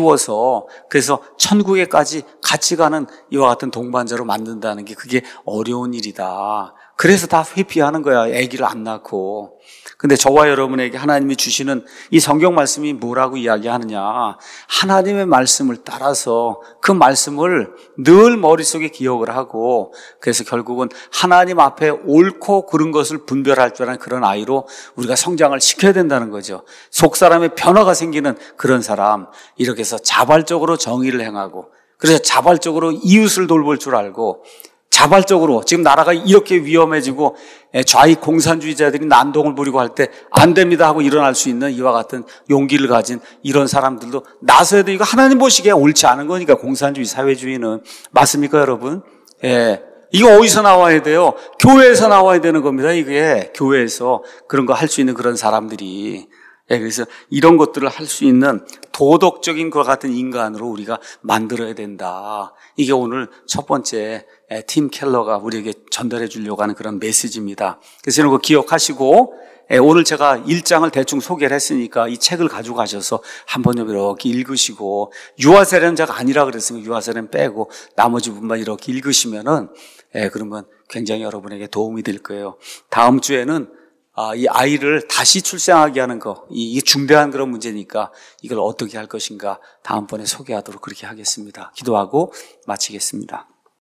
키워서 그래서 천국에까지 같이 가는 이와 같은 동반자로 만든다는 게 그게 어려운 일이다. 그래서 다 회피하는 거야, 아기를 안 낳고. 근데 저와 여러분에게 하나님이 주시는 이 성경 말씀이 뭐라고 이야기하느냐, 하나님의 말씀을 따라서 그 말씀을 늘 머릿속에 기억을 하고, 그래서 결국은 하나님 앞에 옳고 그른 것을 분별할 줄 아는 그런 아이로 우리가 성장을 시켜야 된다는 거죠. 속사람의 변화가 생기는 그런 사람, 이렇게 해서 자발적으로 정의를 행하고, 그래서 자발적으로 이웃을 돌볼 줄 알고, 자발적으로 지금 나라가 이렇게 위험해지고 좌익 공산주의자들이 난동을 부리고 할 때 안 됩니다 하고 일어날 수 있는 이와 같은 용기를 가진 이런 사람들도 나서야 돼. 이거 하나님 보시기에 옳지 않은 거니까, 공산주의 사회주의는. 맞습니까, 여러분? 예. 이거 어디서 나와야 돼요? 교회에서 나와야 되는 겁니다. 이게 교회에서 그런 거 할 수 있는 그런 사람들이. 예, 그래서 이런 것들을 할 수 있는 도덕적인 것 같은 인간으로 우리가 만들어야 된다. 이게 오늘 첫 번째 팀 켈러가 우리에게 전달해 주려고 하는 그런 메시지입니다. 그래서 이런 거 기억하시고, 오늘 제가 일 장을 대충 소개를 했으니까 이 책을 가지고 가셔서 한번 이렇게 읽으시고, 유아세련자가 아니라 그랬으면 유아세련 빼고 나머지 부분만 이렇게 읽으시면은, 그러면 굉장히 여러분에게 도움이 될 거예요. 다음 주에는 아, 이 아이를 다시 출생하게 하는 거, 이 중대한 그런 문제니까 이걸 어떻게 할 것인가 다음번에 소개하도록 그렇게 하겠습니다. 기도하고 마치겠습니다.